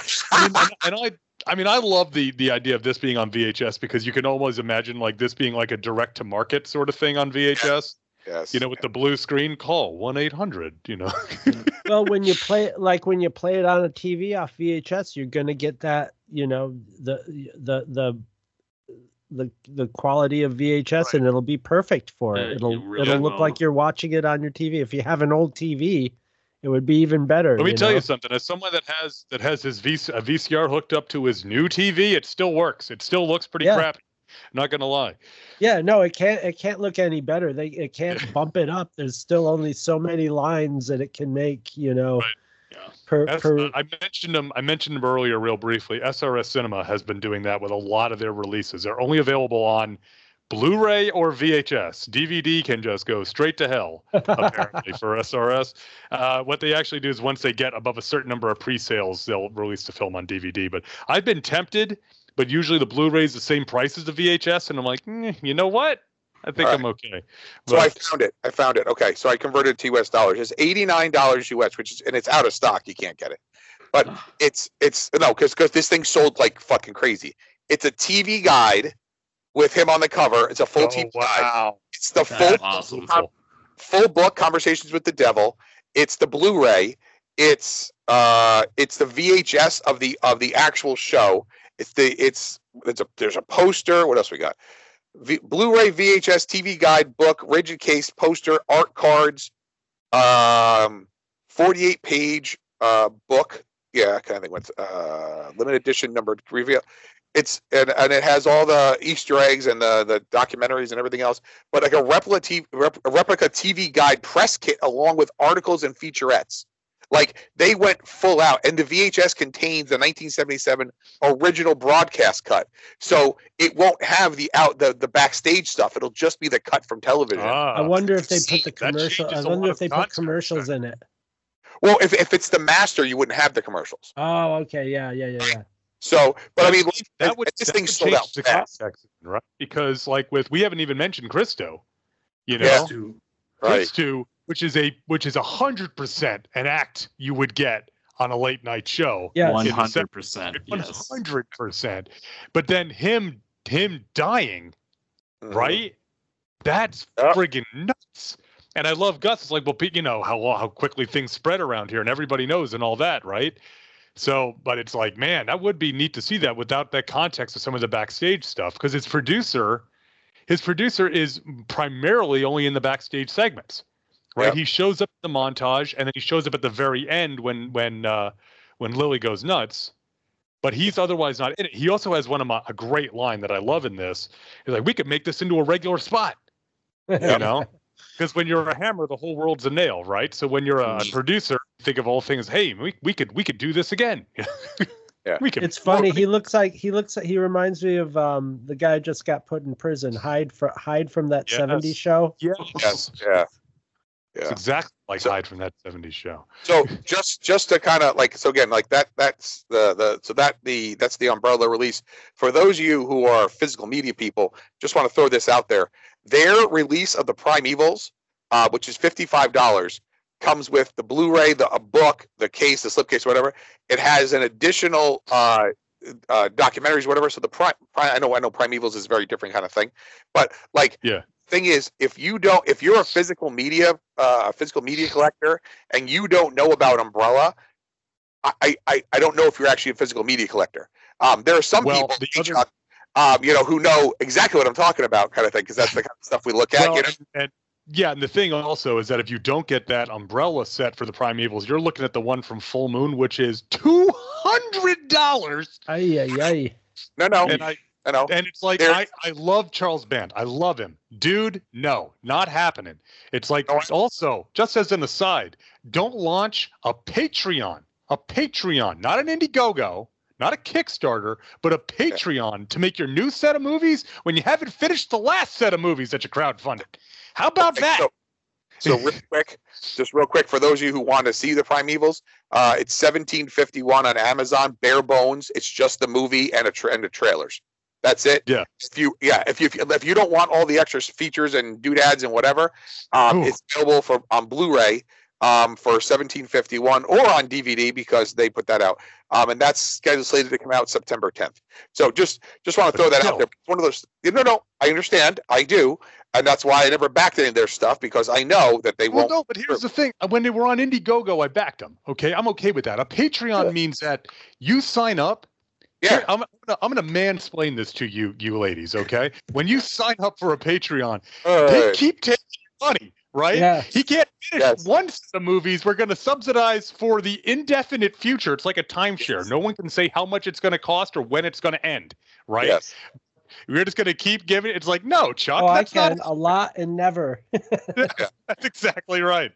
I love the idea of this being on VHS, because you can almost imagine like this being like a direct to market sort of thing on VHS. Yes. With the blue screen, call 1-800. Well, when you play it on a TV off VHS, you're gonna get that, the quality of VHS, right. And it'll be perfect for it. It'll look like you're watching it on your TV. If you have an old TV, it would be even better. Let me tell you something. As someone that has his VCR hooked up to his new TV, it still works. It still looks pretty crappy. Not gonna lie. Yeah, no, it can't look any better. It can't bump it up. There's still only so many lines that it can make, Right. Yeah. I mentioned them earlier real briefly. SRS Cinema has been doing that with a lot of their releases. They're only available on Blu-ray or VHS. DVD can just go straight to hell, apparently, for SRS. What they actually do is once they get above a certain number of pre-sales, they'll release the film on DVD. But I've been tempted. But usually the Blu-ray is the same price as the VHS, and I'm like, you know what? I think I'm okay. So I found it. Okay, so I converted it to US dollars. It's $89 US, and it's out of stock. You can't get it. But it's because this thing sold like fucking crazy. It's a TV guide with him on the cover. It's a full TV guide. It's the full book, Conversations with the Devil. It's the Blu-ray. It's the VHS of the actual show. There's a poster. What else we got? Blu-ray, VHS, TV guide, book, rigid case, poster, art cards, 48-page book. Yeah, I kind of think what's limited edition numbered reveal. And it has all the Easter eggs and the documentaries and everything else. But like a replica TV guide press kit along with articles and featurettes. Like they went full out, and the VHS contains the 1977 original broadcast cut, so it won't have the backstage stuff. It'll just be the cut from television. I wonder if they put the commercial. I wonder if they put commercials in it. Well, if it's the master, you wouldn't have the commercials. Oh, okay, yeah. So, but I mean, this thing sold out fast, right? Because we haven't even mentioned Christo, Christo. Which is 100% an act you would get on a late night show. Yeah, 100%. 100%. But then him dying, right? That's friggin' nuts. And I love Gus. It's like, well, how quickly things spread around here, and everybody knows and all that, right? So, but it's like, man, that would be neat to see that without that context of some of the backstage stuff, because his producer is primarily only in the backstage segments. right? Yep. He shows up in the montage, and then he shows up at the very end when Lily goes nuts. But he's otherwise not in it. He also has a great line that I love in this. He's like, "We could make this into a regular spot," you know, because when you're a hammer, the whole world's a nail, right? So when you're a producer, think of all things. Hey, we could do this again. Yeah, it's funny. He reminds me of the guy who just got put in prison. Hide from that '70s show. Yes. Yeah. It's exactly like Hyde from that '70s show. So just to kind of like, so again, like that's the Umbrella release. For those of you who are physical media people, just want to throw this out there. Their release of the Primevals, which is $55, comes with the Blu-ray, a book, the case, the slipcase, whatever. It has an additional documentaries, whatever. So I know Primevals is a very different kind of thing, but like, thing is, if you're a physical media collector and you don't know about Umbrella, I don't know if you're actually a physical media collector. There are some people, who know exactly what I'm talking about, kind of thing, because that's the kind of stuff we look at. And the thing also is that if you don't get that Umbrella set for the Primevals, you're looking at the one from Full Moon, which is $200. Ay. No. I know. And it's like, I love Charles Band. I love him. Dude, no, not happening. It's like, also, just as an aside, don't launch a Patreon, not an Indiegogo, not a Kickstarter, but a Patreon to make your new set of movies when you haven't finished the last set of movies that you crowdfunded. How about that? So real quick, for those of you who want to see the Primevals, it's $17.51 on Amazon, bare bones. It's just the movie and the trailers. That's it. Yeah. If you don't want all the extra features and doodads and whatever, it's available on Blu-ray for $17.51 or on DVD because they put that out. And that's slated to come out September 10th. So just want to throw that out there. It's one of those. No, I understand. I do. And that's why I never backed any of their stuff, because I know that they won't. No, but here's the thing. When they were on Indiegogo, I backed them. Okay, I'm okay with that. A Patreon means that you sign up. Yeah. Here, I'm gonna mansplain this to you ladies, okay? When you sign up for a Patreon, they keep taking your money, right? Yes. He can't finish one set of movies. We're gonna subsidize for the indefinite future. It's like a timeshare. No one can say how much it's gonna cost or when it's gonna end, right? Yes. We're just gonna keep giving it. It's like, no, Chuck. Oh, that's I can a lot and never. That's exactly right.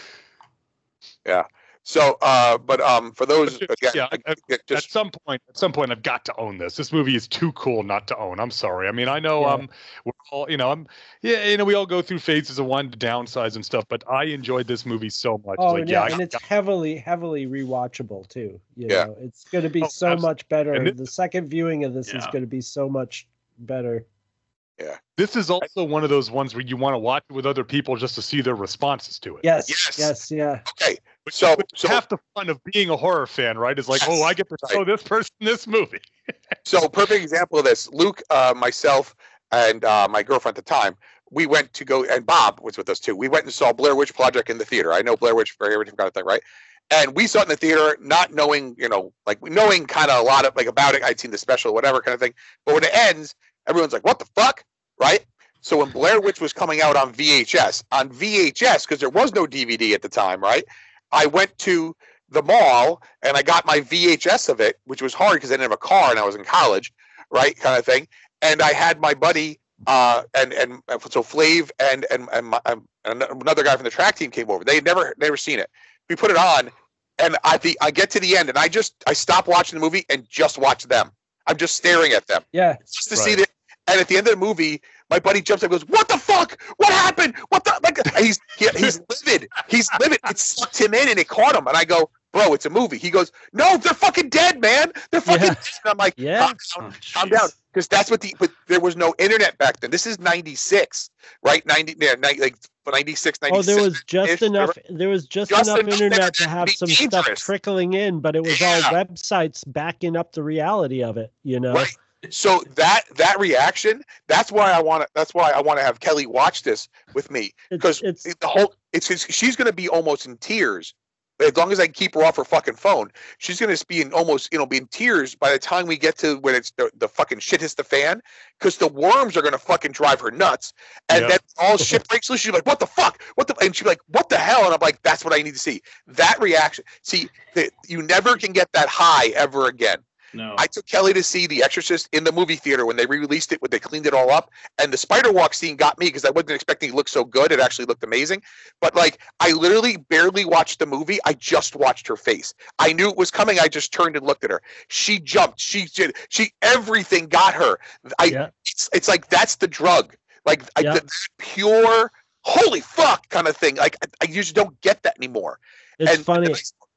Yeah. So, but for those, again, at some point, I've got to own this. This movie is too cool not to own. I'm sorry. I mean, I know we're all, we all go through phases of wanting to downsize and stuff, but I enjoyed this movie so much. Oh, and it's heavily rewatchable too. You know, it's going to be much better. The second viewing of this is going to be so much better. Yeah. This is also one of those ones where you want to watch it with other people just to see their responses to it. Yes. Yeah. Okay. So half the fun of being a horror fan, right, is like, I get to show this person this movie. So perfect example of this. Luke, myself, and my girlfriend at the time, we went to go, and Bob was with us too. We went and saw Blair Witch Project in the theater. I know Blair Witch for every different kind of thing, right? And we saw it in the theater, not knowing, knowing kind of a lot of about it. I'd seen the special, whatever kind of thing. But when it ends, everyone's like, "What the fuck?" Right? So when Blair Witch was coming out on VHS, because there was no DVD at the time, right? I went to the mall and I got my VHS of it, which was hard because I didn't have a car and I was in college, right? Kind of thing. And I had my buddy so Flav and another guy from the track team came over. They had never seen it. We put it on, and I get to the end, and I stopped watching the movie and just watch them. I'm just staring at them. Yeah. Just to see that. And at the end of the movie, my buddy jumps up and goes, "What the fuck? What happened? What the?" Like, he's livid. He's livid. It sucked him in and it caught him. And I go, "Bro, it's a movie." He goes, "No, they're fucking dead, man. They're fucking dead." And I'm like, calm down. Because that's what but there was no internet back then. This is 96, right? 96, 97. Oh, there was just enough. There was just enough internet to have some stuff trickling in, but it was all websites backing up the reality of it. Right. So that reaction, that's why I want to have Kelly watch this with me, because she's going to be almost in tears as long as I keep her off her fucking phone, she's going to be in almost, be in tears by the time we get to when it's the fucking shit hits the fan, because the worms are going to fucking drive her nuts. And then all shit breaks loose. She's like, what the fuck? And she's like, what the hell? And I'm like, that's what I need to see. That reaction. See, you never can get that high ever again. No. I took Kelly to see The Exorcist in the movie theater when they re-released it, when they cleaned it all up. And the spider walk scene got me because I wasn't expecting it to look so good. It actually looked amazing. But like, I literally barely watched the movie. I just watched her face. I knew it was coming. I just turned and looked at her. She jumped. She everything got her. It's like, that's the drug. Like the pure, holy fuck kind of thing. Like I usually don't get that anymore. It's funny.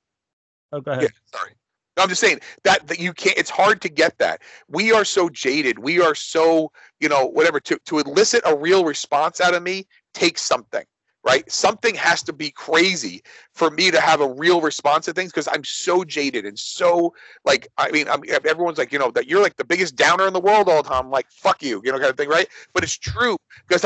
Oh, go ahead. Yeah, sorry. I'm just saying that you can't. It's hard to get that. We are so jaded. We are so whatever. To elicit a real response out of me takes something, right? Something has to be crazy for me to have a real response to things, because I'm so jaded and so like. I mean, everyone's like, that you're like the biggest downer in the world all the time. I'm like, fuck you, kind of thing, right? But it's true because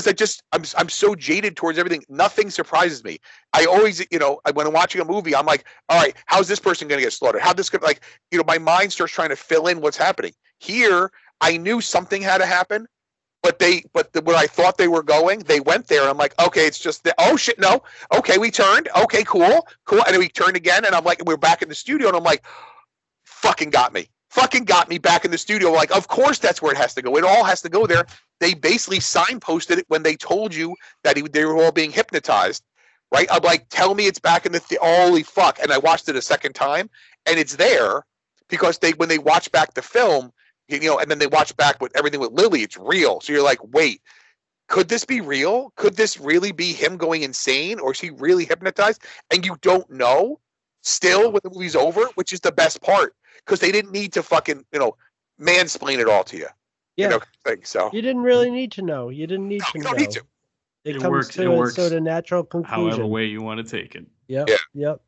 I'm so jaded towards everything. Nothing surprises me. I always, when I'm watching a movie, I'm like, all right, how's this person going to get slaughtered? How this could, my mind starts trying to fill in what's happening. Here, I knew something had to happen, but where I thought they were going, they went there. And I'm like, okay, it's just oh shit, no. Okay, we turned. Okay, cool. And then we turned again, and I'm like, we're back in the studio, and I'm like, fucking got me back in the studio. Like, of course that's where it has to go. It all has to go there. They basically signposted it when they told you that they were all being hypnotized. Right? I'm like, tell me it's back in the holy fuck. And I watched it a second time, and it's there because when they watch back the film, and then they watch back with everything with Lily, it's real. So you're like, wait, could this be real? Could this really be him going insane, or is he really hypnotized? And you don't know still when the movie's over, which is the best part, because they didn't need to fucking, mansplain it all to you. Yeah. So you didn't really need to know. You didn't need to know. You don't need to. It comes to a sort of natural conclusion. However way you want to take it. Yep. Yeah. Yep.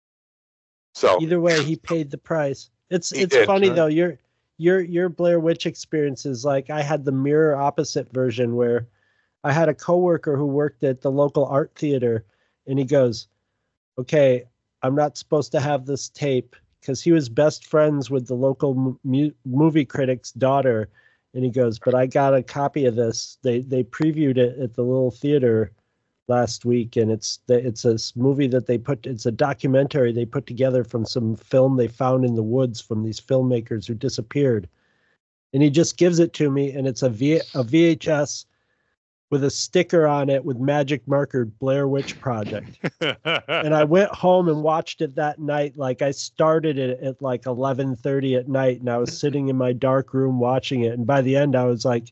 So either way, he paid the price. It's did, funny though. Your Blair Witch experience is like, I had the mirror opposite version where I had a coworker who worked at the local art theater, and he goes, "Okay, I'm not supposed to have this tape," because he was best friends with the local movie critic's daughter. And he goes, "But I got a copy of this. They previewed it at the little theater last week, and it's a movie that it's a documentary they put together from some film they found in the woods from these filmmakers who disappeared." And he just gives it to me, and it's a VHS with a sticker on it with magic marker, Blair Witch Project. And I went home and watched it that night. Like, I started it at like 11:30 at night, and I was sitting in my dark room watching it. And by the end, I was like,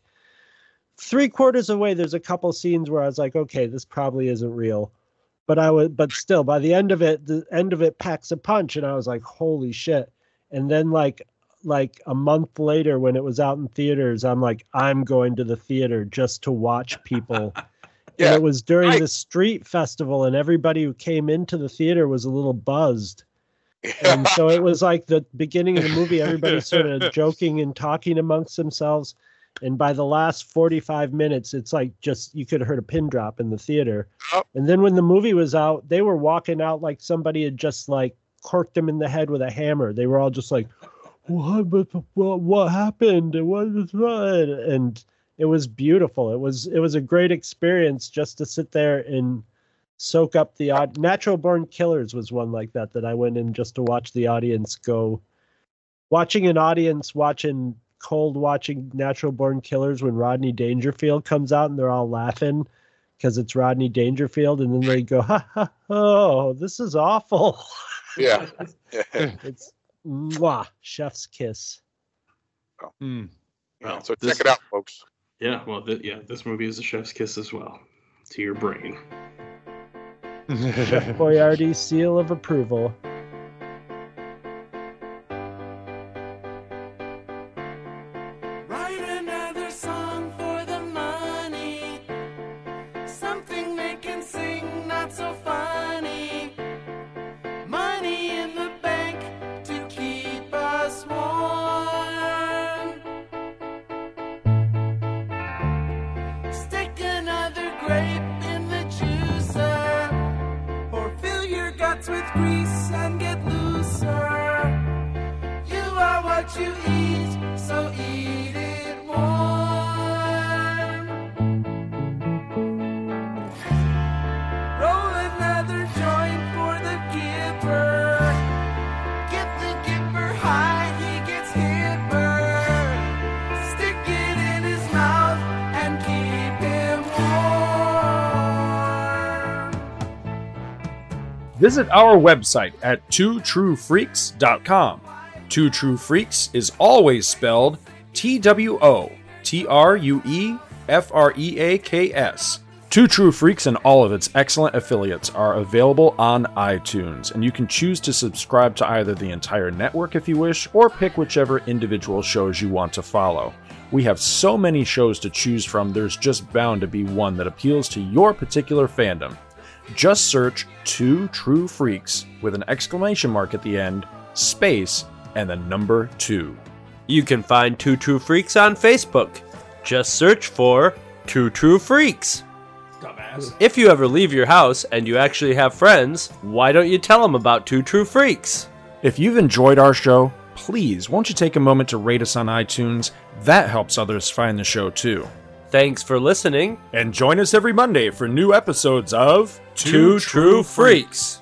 3/4 away, there's a couple scenes where I was like, okay, this probably isn't real. But still, by the end of it packs a punch, and I was like, holy shit. And then like a month later, when it was out in theaters, I'm like, I'm going to the theater just to watch people. And it was during the street festival, and everybody who came into the theater was a little buzzed. And so it was like the beginning of the movie, everybody sort of joking and talking amongst themselves. And by the last 45 minutes, it's like just, you could have heard a pin drop in the theater. And then when the movie was out, they were walking out like somebody had just like corked them in the head with a hammer. They were all just like, what happened? What is that? And it was beautiful. It was a great experience just to sit there and soak up the Natural Born Killers was one like that I went in just to watch the audience go. Watching an audience watching Natural Born Killers when Rodney Dangerfield comes out, and they're all laughing because it's Rodney Dangerfield, and then they go, ha ha, oh, this is awful. Yeah. It's mwah, chef's kiss. Well, so check it out, folks. Yeah, well, this movie is a chef's kiss as well to your brain. Chef Boyardee seal of approval. Write another song for the money. Something they can sing, not so funny. Money in the bank to keep us warm. Stick another grape in the juicer, or fill your guts with what you eat, so eat it warm. Roll another joint for the Gipper. Get the Gipper high, he gets hipper. Stick it in his mouth and keep him warm. Visit our website at twotruefreaks.com. Two True Freaks is always spelled TWOTRUEFREAKS. Two True Freaks and all of its excellent affiliates are available on iTunes, and you can choose to subscribe to either the entire network if you wish, or pick whichever individual shows you want to follow. We have so many shows to choose from, there's just bound to be one that appeals to your particular fandom. Just search Two True Freaks with an exclamation mark at the end, space, and the number 2. You can find Two True Freaks on Facebook. Just search for Two True Freaks. Dumbass. If you ever leave your house and you actually have friends, why don't you tell them about Two True Freaks? If you've enjoyed our show, please won't you take a moment to rate us on iTunes? That helps others find the show too. Thanks for listening, and join us every Monday for new episodes of Two True Freaks.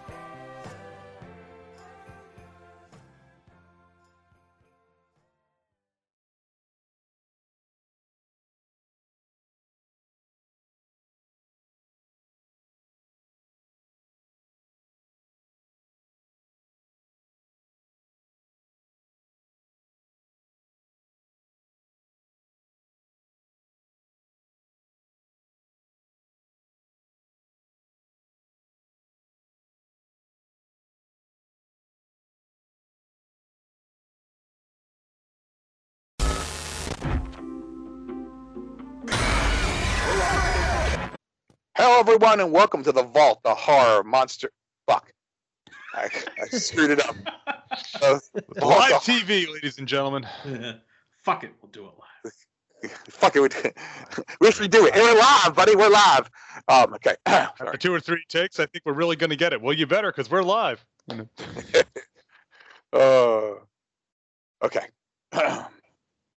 Hello, everyone, and welcome to the Vault, the horror monster. Fuck. I screwed it up. Live TV, ladies and gentlemen. Fuck it, we'll do it live. Fuck it. We should do it. We're live, buddy. We're live. Okay. After 2 or 3 takes, I think we're really going to get it. Well, you better, because we're live. Okay.